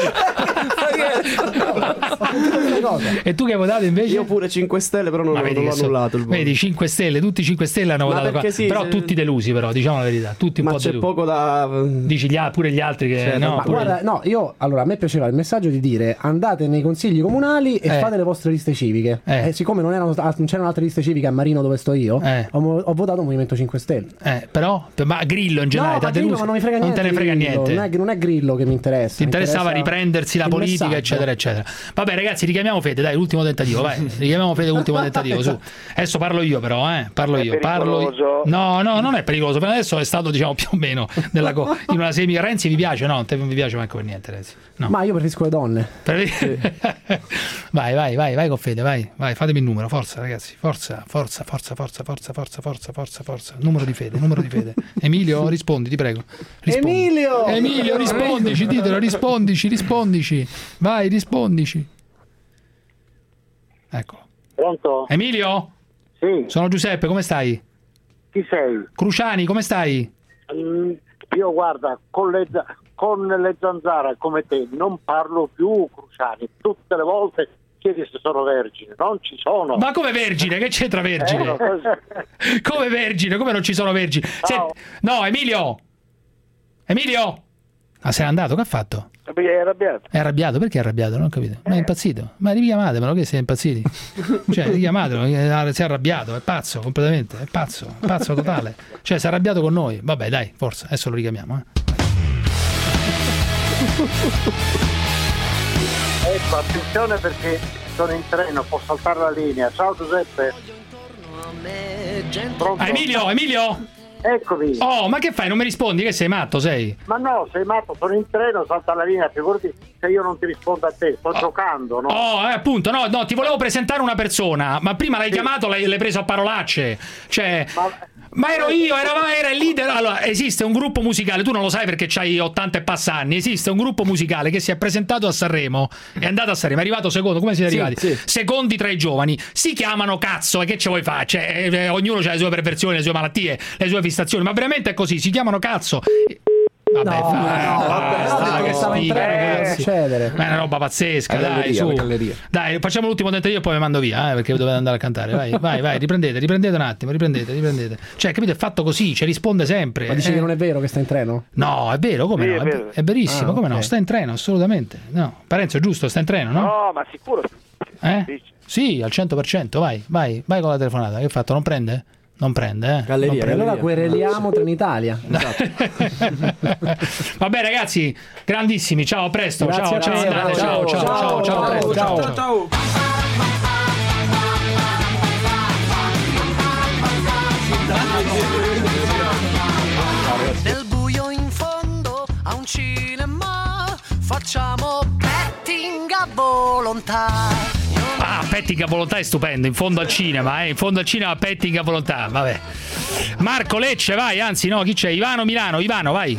Speaker 6: E tu che hai votato invece?
Speaker 9: Io pure 5 Stelle, però non l'ho annullato il voto.
Speaker 6: Vedi, 5 Stelle, tutti 5 Stelle hanno votato qua.
Speaker 9: Sì,
Speaker 6: però tutti delusi, però diciamo la verità, tutti un po' delusi.
Speaker 9: Ma c'è poco da...
Speaker 6: Dici pure gli altri che...
Speaker 10: Guarda, io allora a me piaceva il messaggio di dire andate nei consigli comunali e fate le vostre liste civiche. Siccome non c'erano altre liste civiche a Marino dove sto io, ho votato Movimento 5 Stelle.
Speaker 6: Però, ma Grillo in generale,
Speaker 10: non mi frega niente.
Speaker 6: Non te ne frega niente.
Speaker 10: Non è Grillo che mi interessa.
Speaker 6: Ti interessava riprendersi la politica, eccetera, eccetera. Vabbè, ragazzi, richiamiamo Fede, dai, l'ultimo tentativo, vai. Richiamiamo Fede, ultimo tentativo, su. Adesso parlo io, però, parlo io. No, non è pericoloso. Per adesso è stato, diciamo, più o meno in una semi. Renzi vi piace? No, non vi piace manco per niente, Renzi. No.
Speaker 10: Ma io preferisco le donne.
Speaker 6: Vai con Fede, vai, fatemi il numero, forza, ragazzi, forza. Numero di Fede. Emilio, rispondi, ti prego. Emilio, rispondici, ditelo, rispondici. Vai, rispondici. Ecco.
Speaker 22: Pronto?
Speaker 6: Emilio?
Speaker 22: Sì.
Speaker 6: Sono Giuseppe, come stai?
Speaker 22: Chi sei?
Speaker 6: Cruciani, come stai?
Speaker 22: Io guarda, con le zanzara come te non parlo più, Cruciani. Tutte le volte chiedi se sono vergine, non ci sono.
Speaker 6: Ma come vergine? Che c'entra vergine? Come vergine? Come non ci sono vergini? No, Emilio? Ah, sei andato? Che ha fatto?
Speaker 21: Perché è arrabbiato?
Speaker 6: È arrabbiato? Perché è arrabbiato? Non ho capito. Ma è impazzito? Ma richiamatemelo che siete impazziti. Cioè, richiamatelo, si è arrabbiato, è pazzo completamente, è pazzo totale. Cioè, si è arrabbiato con noi. Vabbè, dai, forza, adesso lo richiamiamo,
Speaker 21: Ecco, attenzione perché sono in treno, può saltare la linea. Ciao Giuseppe. Pronto?
Speaker 6: Emilio?
Speaker 21: Eccomi.
Speaker 6: Oh, ma che fai? Non mi rispondi? Che sei matto, sei?
Speaker 21: Ma no, sei matto, sono in treno, salta la linea, figurati se io non ti rispondo a te, sto giocando, no?
Speaker 6: Appunto, no, ti volevo presentare una persona, ma prima l'hai chiamato, l'hai preso a parolacce. Cioè... Ma ero io, era il leader. Allora, esiste un gruppo musicale, tu non lo sai perché c'hai 80 e passa anni. Esiste un gruppo musicale che si è presentato a Sanremo, è andato a Sanremo, è arrivato secondo. Come siete arrivati? Sì. Secondi tra i giovani. Si chiamano cazzo, e che ce vuoi fare? Cioè, ognuno ha le sue perversioni, le sue malattie, le sue fissazioni, ma veramente è così, si chiamano cazzo. Vabbè, stava in treno, succedere. Ma è una roba pazzesca, dai, su. Dai, facciamo l'ultimo tentativo e poi mi mando via, perché dovete andare a cantare. Vai, riprendete un attimo, riprendete. Cioè, capite, è fatto così, ci risponde sempre.
Speaker 10: Ma dici che non è vero che sta in treno?
Speaker 6: No, è vero, come no? È verissimo, come no? Sta in treno, assolutamente. No, Parenzo, è giusto, sta in treno, no?
Speaker 21: No, ma sicuro.
Speaker 6: Sì, al 100%, vai con la telefonata. Che hai fatto? Non prende? Non prende,
Speaker 10: Galleria. Allora quereliamo Trenitalia.
Speaker 6: Vabbè ragazzi, grandissimi, ciao, a presto.
Speaker 10: Grazie,
Speaker 6: ciao, presto.
Speaker 8: Ciao. Nel buio in fondo a un cinema facciamo petting a volontà.
Speaker 6: Petting a volontà è stupendo, in fondo al cinema, in fondo al cinema petting a volontà, vabbè. Marco Lecce, vai, anzi no, chi c'è? Ivano Milano, vai.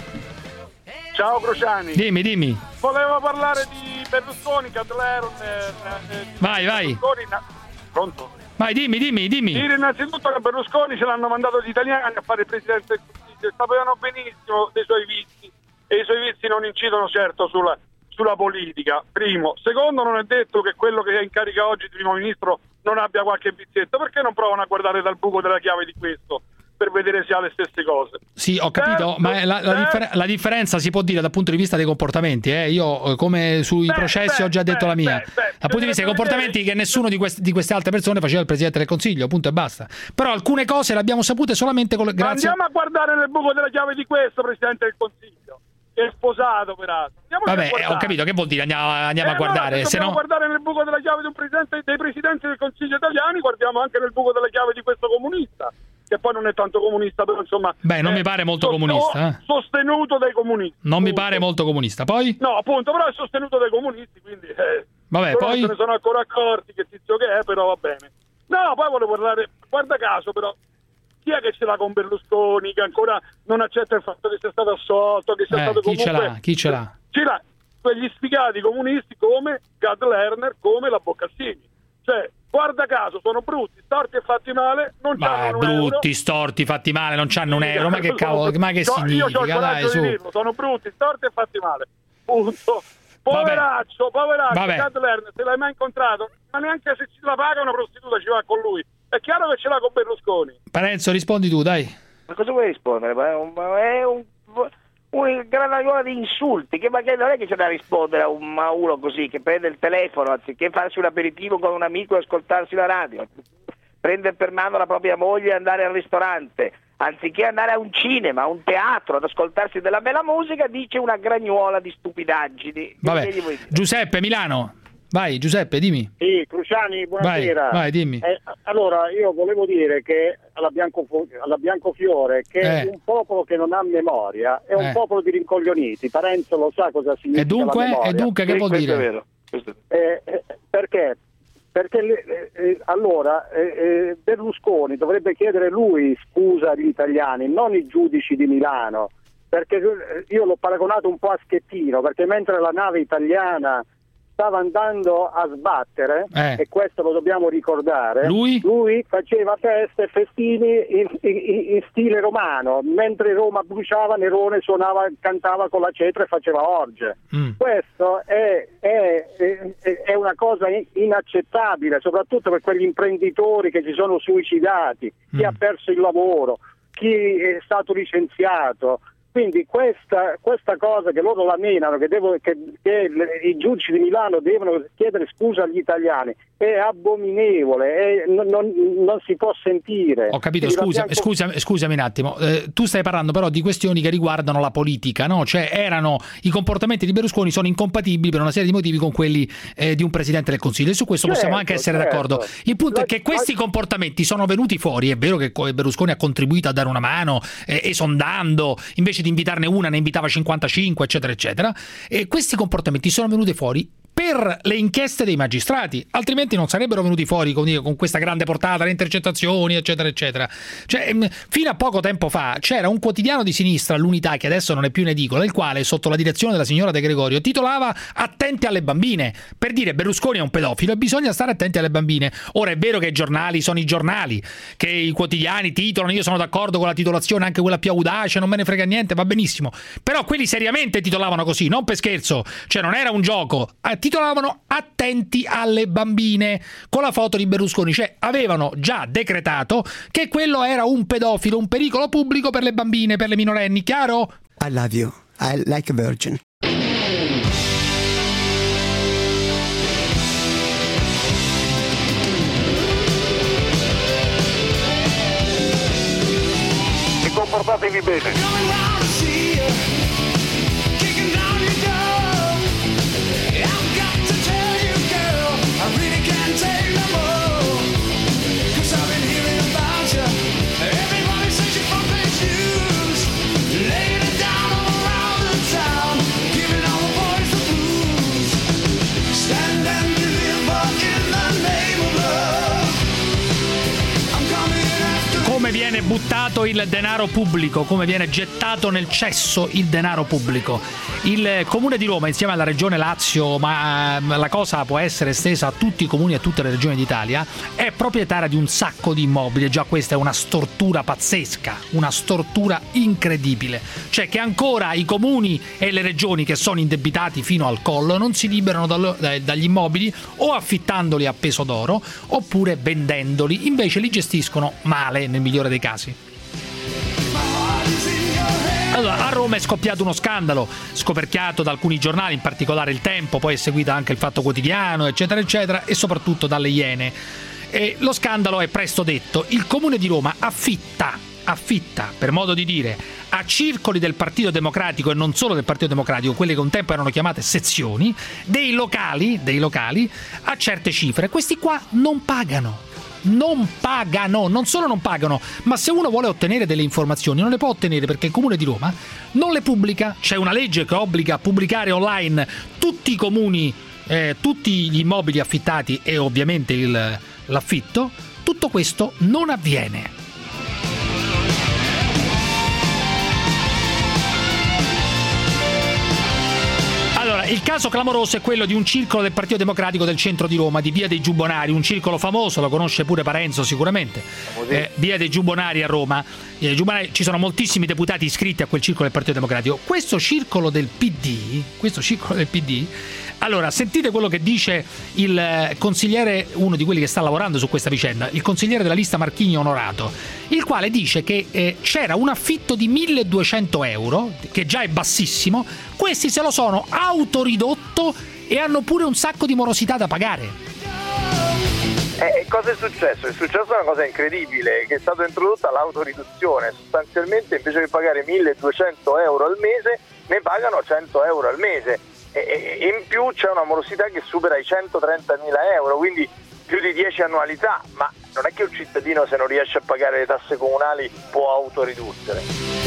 Speaker 1: Ciao Cruciani.
Speaker 6: Dimmi.
Speaker 1: Volevo parlare di Berlusconi, Lerner.
Speaker 6: Vai.
Speaker 1: Pronto?
Speaker 6: Vai, dimmi.
Speaker 1: Dire innanzitutto che Berlusconi ce l'hanno mandato gli italiani a fare il Presidente del Consiglio, sapevano benissimo dei suoi vizi, e i suoi vizi non incidono certo sulla politica, primo. Secondo, non è detto che quello che è in carica oggi di primo ministro non abbia qualche vizietto. Perché non provano a guardare dal buco della chiave di questo per vedere se ha le stesse cose?
Speaker 6: Sì, ho capito, ma la differenza si può dire dal punto di vista dei comportamenti. Io, come sui processi, ho già detto la mia. Dal punto di vista dei comportamenti, che nessuno di queste altre persone faceva il Presidente del Consiglio, punto e basta. Però alcune cose le abbiamo sapute solamente grazie.
Speaker 1: Andiamo a guardare nel buco della chiave di questo Presidente del Consiglio. È sposato peraltro.
Speaker 6: Vabbè, ho capito, che vuol dire andiamo a guardare?
Speaker 1: Se no, guardare nel buco della chiave di un presidente, dei presidenti del Consiglio italiani, guardiamo anche nel buco della chiave di questo comunista, che poi non è tanto comunista, però insomma.
Speaker 6: Beh, non mi pare molto comunista.
Speaker 1: Sostenuto dai comunisti.
Speaker 6: Non mi pare molto comunista. Poi?
Speaker 1: No, appunto, però è sostenuto dai comunisti, quindi.
Speaker 6: Vabbè, poi.
Speaker 1: Non se ne sono ancora accorti che tizio che è, però va bene. No, poi volevo parlare. Guarda caso, però. Chi è che ce l'ha con Berlusconi, che ancora non accetta il fatto che sia stato assolto, che sia stato comunque...
Speaker 6: Chi ce l'ha?
Speaker 1: Ce l'ha quegli sfigati comunisti come Gad Lerner, come la Boccassini. Cioè, guarda caso, sono brutti, storti e fatti male, non c'hanno un euro.
Speaker 6: Brutti, storti, fatti male, non c'hanno un euro, ma che cavolo, ma che significa?
Speaker 1: Io ho il coraggio di dirlo, sono brutti, storti e fatti male. Punto. Poveraccio, Gad Lerner, se l'hai mai incontrato? Ma neanche se ci la paga una prostituta ci va con lui. È chiaro che ce l'ha con Berlusconi.
Speaker 6: Parenzo, rispondi tu, dai.
Speaker 21: Ma cosa vuoi rispondere? È un granaiola di insulti, ma che non è che c'è da rispondere a uno così, che prende il telefono, anziché farsi un aperitivo con un amico e ascoltarsi la radio, prende per mano la propria moglie e andare al ristorante, anziché andare a un cinema, a un teatro, ad ascoltarsi della bella musica, dice una gragnuola di stupidaggini.
Speaker 6: Vabbè, Giuseppe, Milano. Vai Giuseppe, dimmi.
Speaker 21: Sì, Cruciani, buonasera.
Speaker 6: Vai, dimmi.
Speaker 21: Allora, io volevo dire che alla Biancofiore che è un popolo che non ha memoria, è un popolo di rincoglioniti. Parenzo lo sa cosa significa la memoria.
Speaker 6: E dunque che vuol dire?
Speaker 21: È vero. Perché? Perché allora Berlusconi dovrebbe chiedere lui scusa agli italiani, non i giudici di Milano, perché io l'ho paragonato un po' a Schettino, perché mentre la nave italiana stava andando a sbattere, e questo lo dobbiamo ricordare, lui faceva feste e festini in stile romano, mentre Roma bruciava, Nerone suonava, cantava con la cetra e faceva orge. Questo è una cosa inaccettabile, soprattutto per quegli imprenditori che si sono suicidati, chi ha perso il lavoro, chi è stato licenziato. Quindi questa cosa che loro la menano, che i giudici di Milano devono chiedere scusa agli italiani, è abominevole, non si può sentire.
Speaker 6: Ho capito, scusami un attimo. Tu stai parlando però di questioni che riguardano la politica, no? Cioè i comportamenti di Berlusconi sono incompatibili per una serie di motivi con quelli di un Presidente del Consiglio, e su questo possiamo anche essere d'accordo. Il punto è che questi comportamenti sono venuti fuori. È vero che Berlusconi ha contribuito a dare una mano esondando, invece di invitarne una ne invitava 55, eccetera eccetera, e questi comportamenti sono venuti fuori per le inchieste dei magistrati, altrimenti non sarebbero venuti fuori con questa grande portata, le intercettazioni, eccetera eccetera. Cioè, fino a poco tempo fa c'era un quotidiano di sinistra, l'Unità, che adesso non è più in edicola, il quale sotto la direzione della signora De Gregorio titolava "Attenti alle bambine", per dire Berlusconi è un pedofilo e bisogna stare attenti alle bambine. Ora è vero che i giornali sono i giornali, che i quotidiani titolano, io sono d'accordo con la titolazione anche quella più audace, non me ne frega niente, va benissimo, però quelli seriamente titolavano così, non per scherzo, cioè non era un gioco, titolavano "Attenti alle bambine", con la foto di Berlusconi, cioè avevano già decretato che quello era un pedofilo, un pericolo pubblico per le bambine, per le minorenni, chiaro?
Speaker 14: I love you, I like a virgin.
Speaker 22: E comportatevi bene.
Speaker 6: Come viene buttato il denaro pubblico, come viene gettato nel cesso il denaro pubblico. Il Comune di Roma, insieme alla Regione Lazio, ma la cosa può essere estesa a tutti i comuni e a tutte le regioni d'Italia, è proprietaria di un sacco di immobili. Già questa è una stortura pazzesca, una stortura incredibile. Cioè che ancora i comuni e le regioni che sono indebitati fino al collo non si liberano dagli immobili, o affittandoli a peso d'oro oppure vendendoli. Invece li gestiscono male, nel migliore dei casi. Allora, a Roma è scoppiato uno scandalo scoperchiato da alcuni giornali, in particolare Il Tempo, poi è seguita anche il Fatto Quotidiano, eccetera eccetera, e soprattutto dalle Iene. E lo scandalo è presto detto: il Comune di Roma affitta, per modo di dire, a circoli del Partito Democratico, e non solo del Partito Democratico, quelle che un tempo erano chiamate sezioni, dei locali a certe cifre. Questi qua non pagano, non solo non pagano, ma se uno vuole ottenere delle informazioni non le può ottenere perché il Comune di Roma non le pubblica. C'è una legge che obbliga a pubblicare online tutti i comuni, tutti gli immobili affittati e ovviamente l'affitto. Tutto questo non avviene. Allora, il caso clamoroso è quello di un circolo del Partito Democratico del centro di Roma, di Via dei Giubbonari, un circolo famoso, lo conosce pure Parenzo sicuramente, Via dei Giubbonari a Roma. Ci sono moltissimi deputati iscritti a quel circolo del Partito Democratico. Questo circolo del PD, allora sentite quello che dice il consigliere, uno di quelli che sta lavorando su questa vicenda, il consigliere della lista Marchini Onorato, il quale dice che c'era un affitto di 1.200 euro, che già è bassissimo. Questi se lo sono autoridotto e hanno pure un sacco di morosità da pagare.
Speaker 15: Cosa è successo? È successa una cosa incredibile, che è stata introdotta l'autoriduzione. Sostanzialmente invece di pagare 1.200 euro al mese ne pagano 100 euro al mese, e in più c'è una morosità che supera i 130.000 euro, quindi più di 10 annualità. Ma non è che un cittadino, se non riesce a pagare le tasse comunali, può autoridurre.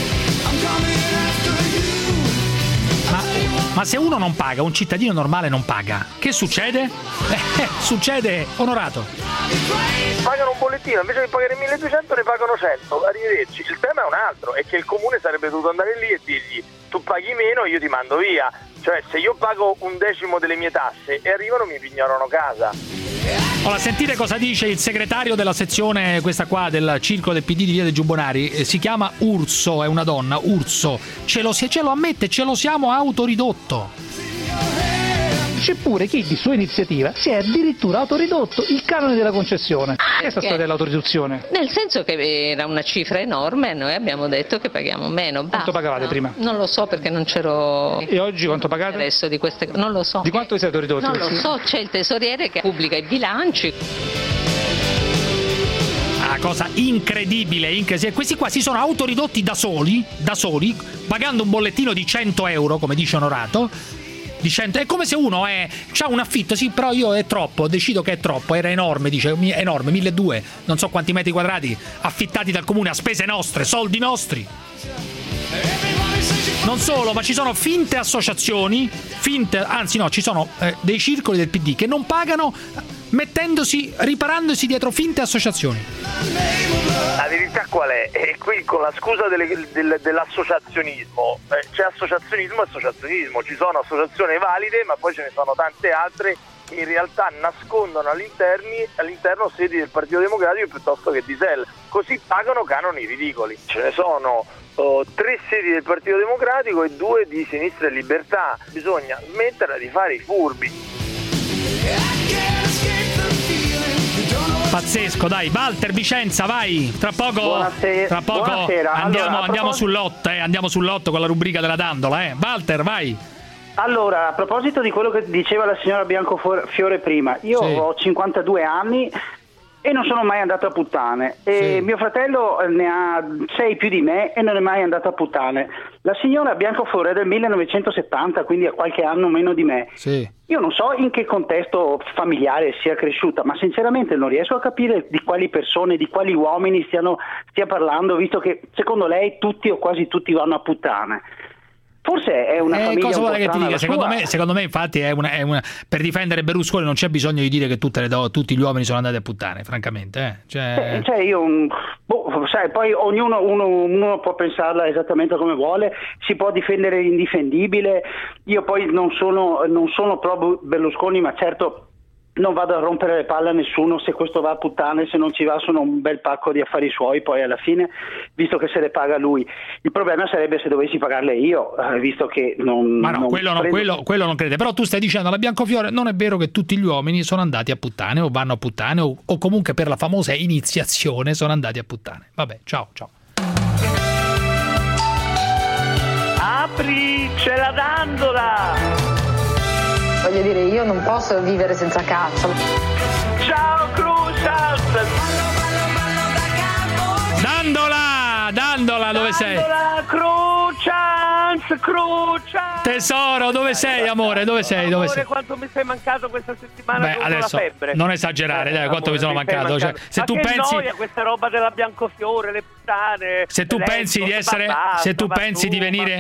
Speaker 6: Ma se uno non paga, un cittadino normale non paga, che succede? Succede, Onorato.
Speaker 15: Pagano un bollettino, invece di pagare 1.200 ne pagano 100, arrivederci. Il tema è un altro, è che il comune sarebbe dovuto andare lì e dirgli: tu paghi meno, io ti mando via. Cioè, se io pago 1/10 delle mie tasse e arrivano, mi pignorano casa.
Speaker 6: Ora sentite cosa dice il segretario della sezione, questa qua, del circolo del PD di Via dei Giubbonari. Si chiama Urso, è una donna, Urso. Ce lo ammette, ce lo siamo autoridotto. c'è pure chi di sua iniziativa si è addirittura autoridotto il canone della concessione. Questa storia dell'autoriduzione.
Speaker 5: Nel senso che era una cifra enorme e noi abbiamo detto che paghiamo meno.
Speaker 6: Quanto pagavate prima?
Speaker 5: Non lo so perché non c'ero.
Speaker 6: E oggi quanto pagate?
Speaker 5: Adesso di queste non lo so.
Speaker 6: Di quanto vi siete ridotti?
Speaker 5: Non lo so, c'è il tesoriere che pubblica i bilanci.
Speaker 6: Cosa incredibile, questi qua si sono autoridotti da soli, pagando un bollettino di 100 euro, come dice Onorato. È come se uno c'ha un affitto, sì, però io è troppo, decido che è troppo, era enorme, dice, enorme, 1200, non so quanti metri quadrati, affittati dal comune a spese nostre, soldi nostri. Non solo, ma ci sono finte associazioni, ci sono dei circoli del PD che non pagano, riparandosi dietro finte associazioni.
Speaker 15: La verità qual è? E qui con la scusa dell'associazionismo, c'è associazionismo, ci sono associazioni valide, ma poi ce ne sono tante altre che in realtà nascondono all'interno sedi del Partito Democratico piuttosto che di SEL, così pagano canoni ridicoli. Ce ne sono 3 sedi del Partito Democratico e 2 di Sinistra e Libertà. Bisogna smettere di fare i furbi.
Speaker 6: Pazzesco, dai, Walter Vicenza, vai. Tra poco
Speaker 21: Buonasera.
Speaker 6: Andiamo sull'8 con la rubrica della Dandola, Walter, vai.
Speaker 21: Allora, a proposito di quello che diceva la signora Biancofiore prima, io ho 52 anni e non sono mai andato a puttane, e mio fratello ne ha 6 più di me e non è mai andato a puttane. La signora Biancofiore è del 1970, quindi ha qualche anno meno di me. Io non so in che contesto familiare sia cresciuta, ma sinceramente non riesco a capire di quali persone, di quali uomini stia parlando, visto che secondo lei tutti o quasi tutti vanno a puttane. Forse è una famiglia
Speaker 6: cosa
Speaker 21: un po'
Speaker 6: vuole che ti dica?
Speaker 21: strana
Speaker 6: Secondo me infatti è una per difendere Berlusconi non c'è bisogno di dire che tutti gli uomini sono andati a puttane, francamente.
Speaker 21: Sai, poi uno può pensarla esattamente come vuole, si può difendere l'indifendibile. Io poi non sono pro Berlusconi, ma certo non vado a rompere le palle a nessuno se questo va a puttane, se non ci va sono un bel pacco di affari suoi poi alla fine, visto che se le paga lui. Il problema sarebbe se dovessi pagarle io, visto che
Speaker 6: quello non crede. Però tu stai dicendo alla Biancofiore non è vero che tutti gli uomini sono andati a puttane o vanno a puttane o comunque per la famosa iniziazione sono andati a puttane. Vabbè, ciao.
Speaker 15: Apri, c'è la Dandola!
Speaker 16: Voglio dire, io non posso vivere senza cazzo.
Speaker 15: Ciao Crucial!
Speaker 6: Dandola, dove sei?
Speaker 15: Crucial!
Speaker 6: Tesoro, dove sei, amore? Dove sei?
Speaker 15: Quanto mi sei mancato questa settimana?
Speaker 6: Beh, adesso
Speaker 15: la febbre.
Speaker 6: non esagerare, dai, quanto mi sono mancato. Cioè, se tu pensi
Speaker 15: noia questa roba della Biancofiore, le puttane.
Speaker 6: Se tu pensi di essere se tu pensi di venire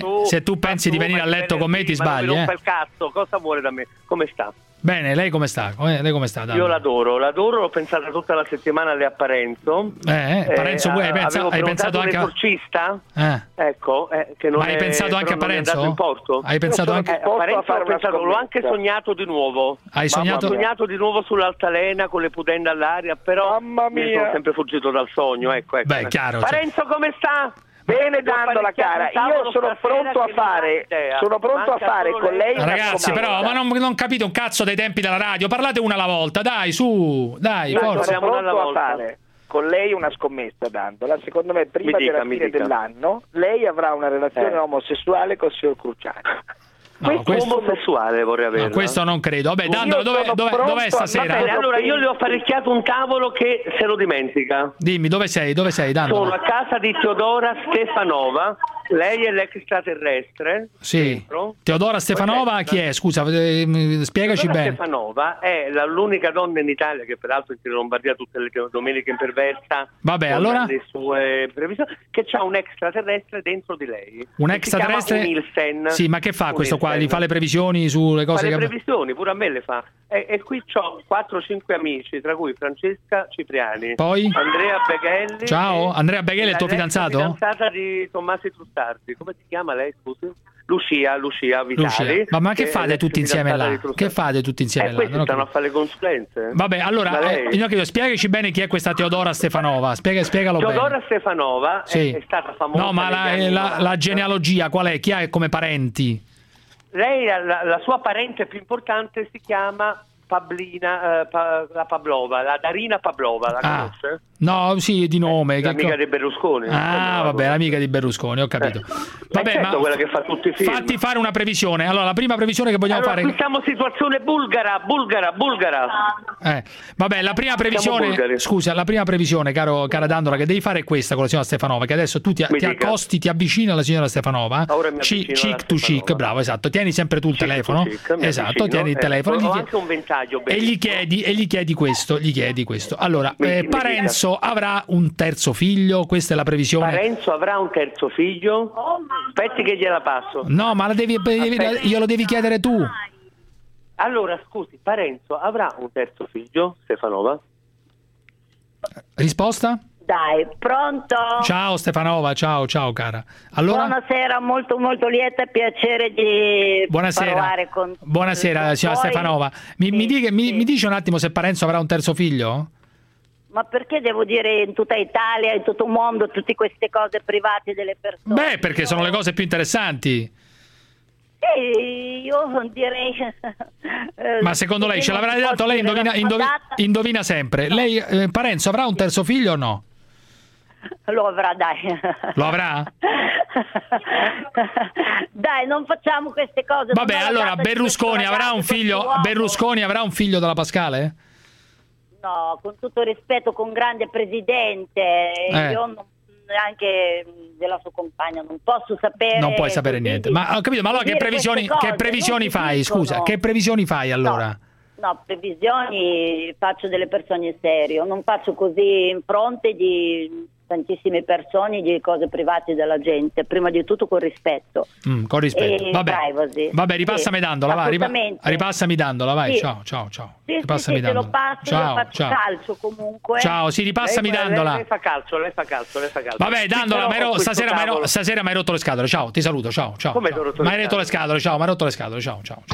Speaker 6: a letto con me ti sbagli,
Speaker 15: Non il cazzo, cosa vuole da me? Come sta?
Speaker 6: Bene, lei come sta? Lei come sta?
Speaker 15: Io l'adoro, l'ho pensata tutta la settimana lì a Parenzo.
Speaker 6: Parenzo, hai pensato anche
Speaker 15: a l'esorcista? Ecco, che non
Speaker 6: ma hai pensato anche a Parenzo? Hai pensato anche
Speaker 15: a Parenzo? L'ho anche sognato di nuovo.
Speaker 6: Hai sognato?
Speaker 15: Ho sognato di nuovo sull'altalena con le pudende all'aria, però
Speaker 21: mamma mia,
Speaker 15: mi sono sempre fuggito dal sogno, ecco.
Speaker 6: Beh, chiaro.
Speaker 15: Parenzo come sta?
Speaker 21: Bene, Dandola cara, io sono pronto a fare con lei.
Speaker 6: Ragazzi, però, ma non capite un cazzo dei tempi della radio, parlate una alla volta, dai, forza.
Speaker 21: Sono pronto a fare con lei una scommessa, Dandola. Secondo me prima della fine dell'anno lei avrà una relazione omosessuale con il signor Cruciani.
Speaker 15: Questo omosessuale vorrei avere.
Speaker 6: Questo non credo. Vabbè, Dandola, dov'è stasera?
Speaker 15: Bene, allora io le ho apparecchiato un tavolo che se lo dimentica.
Speaker 6: Dimmi, dove sei, Dandola?
Speaker 15: Sono a casa di Teodora Stefanova. Lei è l'extraterrestre.
Speaker 6: Sì. Dentro. Teodora Stefanova chi è? Scusa, spiegaci bene.
Speaker 15: Stefanova è l'unica donna in Italia che peraltro in Lombardia tutte le domeniche imperversa.
Speaker 6: Vabbè, allora
Speaker 15: le sue previsioni, che c'ha un extraterrestre dentro di lei.
Speaker 6: Un extraterrestre?
Speaker 15: Si chiama Nielsen.
Speaker 6: Sì, ma che fa questo qua? Gli fa le previsioni sulle cose
Speaker 15: le previsioni, pure a me le fa. E qui ho 4-5 amici, tra cui Francesca Cipriani,
Speaker 6: poi
Speaker 15: Andrea Beghelli.
Speaker 6: Ciao, Andrea Beghelli è il tuo fidanzato?
Speaker 15: Fidanzata di Tommaso Trussardi. Come si chiama lei, scusi? Lucia Vitali.
Speaker 6: Ma che fate tutti insieme là? Che fate tutti insieme là?
Speaker 15: Questi stanno a fare le consulenze.
Speaker 6: Vabbè, allora spiegaci bene chi è questa Teodora Stefanova. Spiegalo bene.
Speaker 15: Teodora Stefanova è stata famosa.
Speaker 6: No, ma la genealogia qual è? Chi ha come parenti?
Speaker 17: lei, la sua parente più importante si chiama Pablina, la Pavlova, la Darina Pavlova, la conosce?
Speaker 6: No, sì, di nome.
Speaker 17: L'amica di Berlusconi.
Speaker 6: Vabbè, l'amica di Berlusconi, ho capito. Vabbè,
Speaker 17: certo, quella che fa tutti i film.
Speaker 6: Fatti fare una previsione. Allora, la prima previsione che vogliamo fare...
Speaker 17: Qui siamo situazione bulgara.
Speaker 6: Vabbè, la prima previsione... Scusa, la prima previsione, cara Dandola, che devi fare è questa con la signora Stefanova, che adesso tu ti accosti, ti avvicini alla signora Stefanova. Cheek to cheek, bravo, esatto. Tieni sempre tu il telefono. Esatto, tieni il telefono.
Speaker 17: Ho anche un ventaglio.
Speaker 6: E gli chiedi questo. Allora, Parenzo avrà un terzo figlio, questa è la previsione.
Speaker 17: Parenzo avrà un terzo figlio? Aspetti che gliela passo.
Speaker 6: No, ma glielo devi chiedere tu.
Speaker 17: Allora, scusi, Parenzo avrà un terzo figlio, Stefanova?
Speaker 6: Risposta?
Speaker 18: Dai, pronto?
Speaker 6: Ciao Stefanova, ciao cara. Allora...
Speaker 18: Buonasera, molto lieta e piacere di parlare con...
Speaker 6: Buonasera, signora Stefanova. Mi dice un attimo se Parenzo avrà un terzo figlio?
Speaker 18: Ma perché devo dire in tutta Italia, in tutto il mondo, tutte queste cose private delle persone?
Speaker 6: Beh, perché sono le cose più interessanti.
Speaker 18: Io direi...
Speaker 6: Ma secondo lei ce l'avrà dato? Lei indovina sempre. Lei, Parenzo, avrà un terzo figlio o no?
Speaker 18: Lo avrà, dai.
Speaker 6: Lo avrà?
Speaker 18: Dai, non facciamo queste cose.
Speaker 6: Vabbè, allora Berlusconi avrà un figlio. Berlusconi avrà un figlio dalla Pascale?
Speaker 18: No, con tutto il rispetto, con grande presidente, io non, anche della sua compagna non posso sapere.
Speaker 6: Non puoi sapere niente. Ma ho capito, ma allora che previsioni fai? Scusa, che previsioni fai allora?
Speaker 18: No, previsioni faccio delle persone serie, non faccio così in fronte di tantissime persone, di cose private della gente, prima di tutto con rispetto.
Speaker 6: Con rispetto. Vabbè, ripassami
Speaker 18: sì,
Speaker 6: Dandola, vai. Ripassami Dandola, vai.
Speaker 18: Sì.
Speaker 6: Ciao.
Speaker 18: Sì,
Speaker 6: Ripassami
Speaker 18: te lo
Speaker 6: Dandola.
Speaker 18: passo, io faccio calcio comunque.
Speaker 6: Ciao, sì, ripassami Dandola.
Speaker 17: Lei fa calcio.
Speaker 6: Vabbè, Dandola, stasera mi hai rotto le scatole. Ciao, ti saluto, ciao.
Speaker 17: Come
Speaker 6: mi hai rotto le scatole, ciao.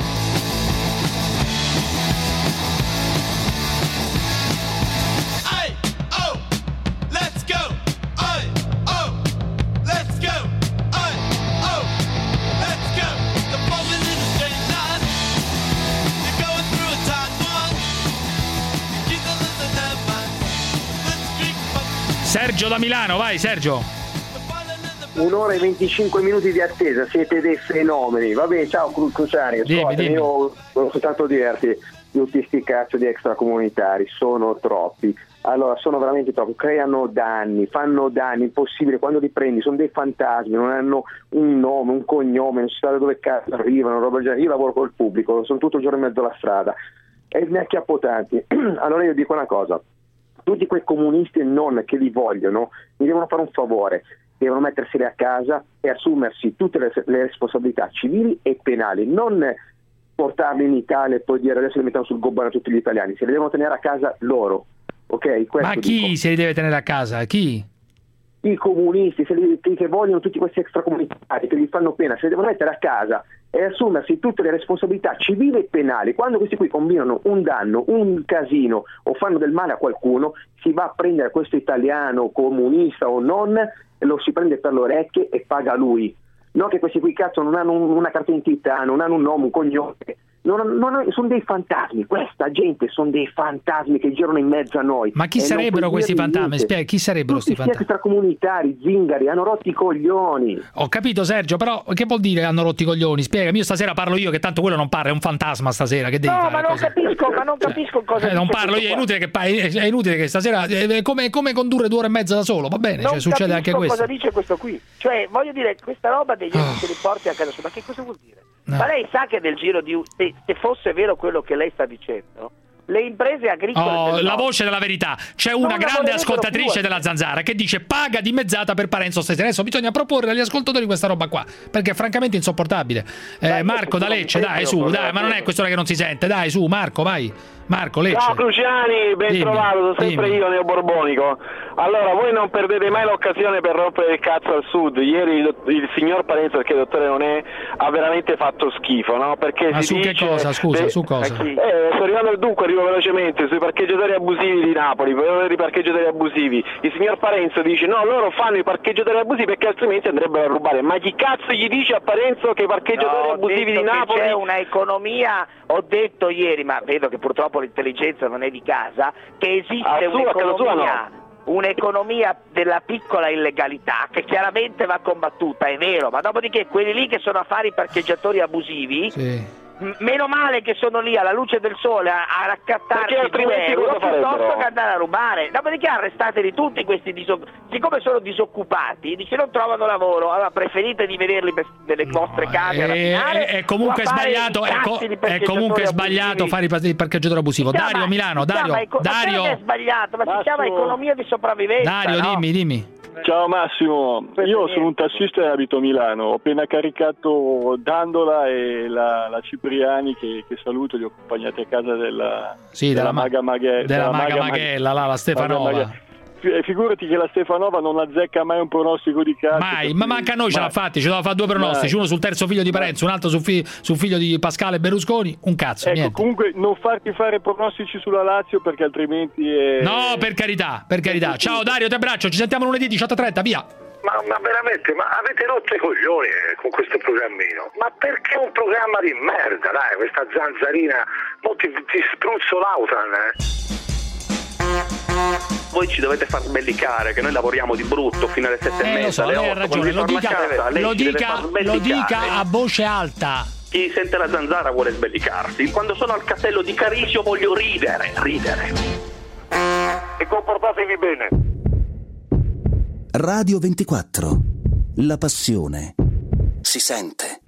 Speaker 6: Sergio da Milano, vai Sergio.
Speaker 19: 1 ora e 25 minuti di attesa, siete dei fenomeni. Vabbè, ciao Cruciani, io volevo soltanto dirti, tutti sti cazzo di extracomunitari sono troppi. Allora, sono veramente troppi, creano danni, fanno danni, impossibile, quando li prendi sono dei fantasmi, non hanno un nome, un cognome, non si sa da dove cazzo arrivano, roba del genere. Io lavoro col pubblico, sono tutto il giorno in mezzo alla strada e ne acchiappo tanti. Allora io dico una cosa, tutti quei comunisti e non che li vogliono mi devono fare un favore, devono metterseli a casa e assumersi tutte le responsabilità civili e penali, non portarli in Italia e poi dire adesso li mettiamo sul gobbone a tutti gli italiani, se li devono tenere a casa loro, ok?
Speaker 6: Ma chi se li deve tenere a casa? Chi?
Speaker 19: I comunisti, che vogliono tutti questi extracomunitari, che gli fanno pena, se li devono mettere a casa e assumersi tutte le responsabilità civili e penali. Quando questi qui combinano un danno, un casino o fanno del male a qualcuno, si va a prendere questo italiano comunista o non, lo si prende per le orecchie e paga lui. Non che questi qui cazzo non hanno una carta d'identità, non hanno un nome, un cognome, sono dei fantasmi, questa gente sono dei fantasmi che girano in mezzo a noi.
Speaker 6: Ma chi sarebbero questi fantasmi? Spiega, chi sarebbero questi fantasmi?
Speaker 19: Extracomunitari, zingari, hanno rotto i coglioni.
Speaker 6: Ho capito Sergio, però che vuol dire hanno rotto i coglioni? Spiegami, io stasera parlo io, che tanto quello non parla, è un fantasma stasera, che devi fare?
Speaker 7: Ma non capisco cosa
Speaker 6: non parlo io, è inutile che stasera come condurre 2 ore e mezza da solo, va bene,
Speaker 7: non
Speaker 6: succede anche questo.
Speaker 7: Cosa dice questo qui? Cioè, voglio dire, questa roba degli che li porti a casa sua, ma che cosa vuol dire? No. Ma lei sa che nel giro di se fosse vero quello che lei sta dicendo, le imprese agricole
Speaker 6: la voce della verità, c'è una grande ascoltatrice della Zanzara che dice paga dimezzata per Parenzo stasera. Adesso bisogna proporre agli ascoltatori questa roba qua, perché è francamente insopportabile. Marco da Lecce, dai su, dai, ma non è questione che non si sente, dai su Marco, vai Marco Lecce.
Speaker 2: Ciao Cruciani, ben trovato, sono sempre io neoborbonico. Allora, voi non perdete mai l'occasione per rompere il cazzo al sud. Ieri il signor Parenzo, perché il dottore non è, ha veramente fatto schifo, no? Perché
Speaker 6: ma
Speaker 2: si
Speaker 6: su
Speaker 2: dice,
Speaker 6: che cosa, scusa, su cosa?
Speaker 2: Sto arrivando al dunque, arrivo velocemente, sui parcheggiatori abusivi di Napoli, i parcheggiatori abusivi. Il signor Parenzo dice, no, loro fanno i parcheggiatori abusivi perché altrimenti andrebbero a rubare. Ma chi cazzo gli dice a Parenzo che i parcheggiatori abusivi di Napoli...
Speaker 7: C'è una economia, ho detto ieri, ma vedo che purtroppo l'intelligenza non è di casa, che esiste un'economia della piccola illegalità che chiaramente va combattuta, è vero, ma dopodiché quelli lì che sono a fare i parcheggiatori abusivi, meno male che sono lì alla luce del sole a raccattarsi 2 euro piuttosto che andare a rubare. Dopodiché arrestateli tutti questi siccome sono disoccupati, dice non trovano lavoro, allora preferite di vederli nelle vostre case a rapinare.
Speaker 6: È comunque sbagliato, è comunque sbagliato fare il parcheggiatore abusivo. Dario Milano, Dario
Speaker 7: è sbagliato, ma si chiama economia di sopravvivenza.
Speaker 6: Dario,
Speaker 7: no?
Speaker 6: dimmi.
Speaker 23: Ciao Massimo, io sono un tassista e abito a Milano, ho appena caricato Dandola e la Cipriani che saluto, li ho accompagnati a casa della Maga
Speaker 6: Maghella, la Stefanova.
Speaker 23: Figurati che la Stefanova non azzecca mai un pronostico di cazzo.
Speaker 6: Mai, ma manca a noi ce l'ha fatti, ce l'ha fatto 2 pronostici, uno sul terzo figlio di Parenzo, un altro sul figlio di Pasquale Berlusconi, un cazzo, niente.
Speaker 23: Comunque non farti fare pronostici sulla Lazio perché altrimenti è...
Speaker 6: No, per carità. Ciao Dario, ti abbraccio, ci sentiamo lunedì 18:30, via.
Speaker 22: Ma veramente, ma avete rotto i coglioni con questo programmino? Ma perché un programma di merda, dai, questa zanzarina, mo ti spruzzo l'Autan,
Speaker 12: Voi ci dovete far sbellicare che noi lavoriamo di brutto fino alle 7:30.
Speaker 6: Lo so, lei ha ragione, lo dica a voce alta.
Speaker 12: Chi sente la zanzara vuole sbellicarsi. Quando sono al castello di Carisio voglio ridere.
Speaker 22: E comportatevi bene.
Speaker 20: Radio 24. La passione si sente.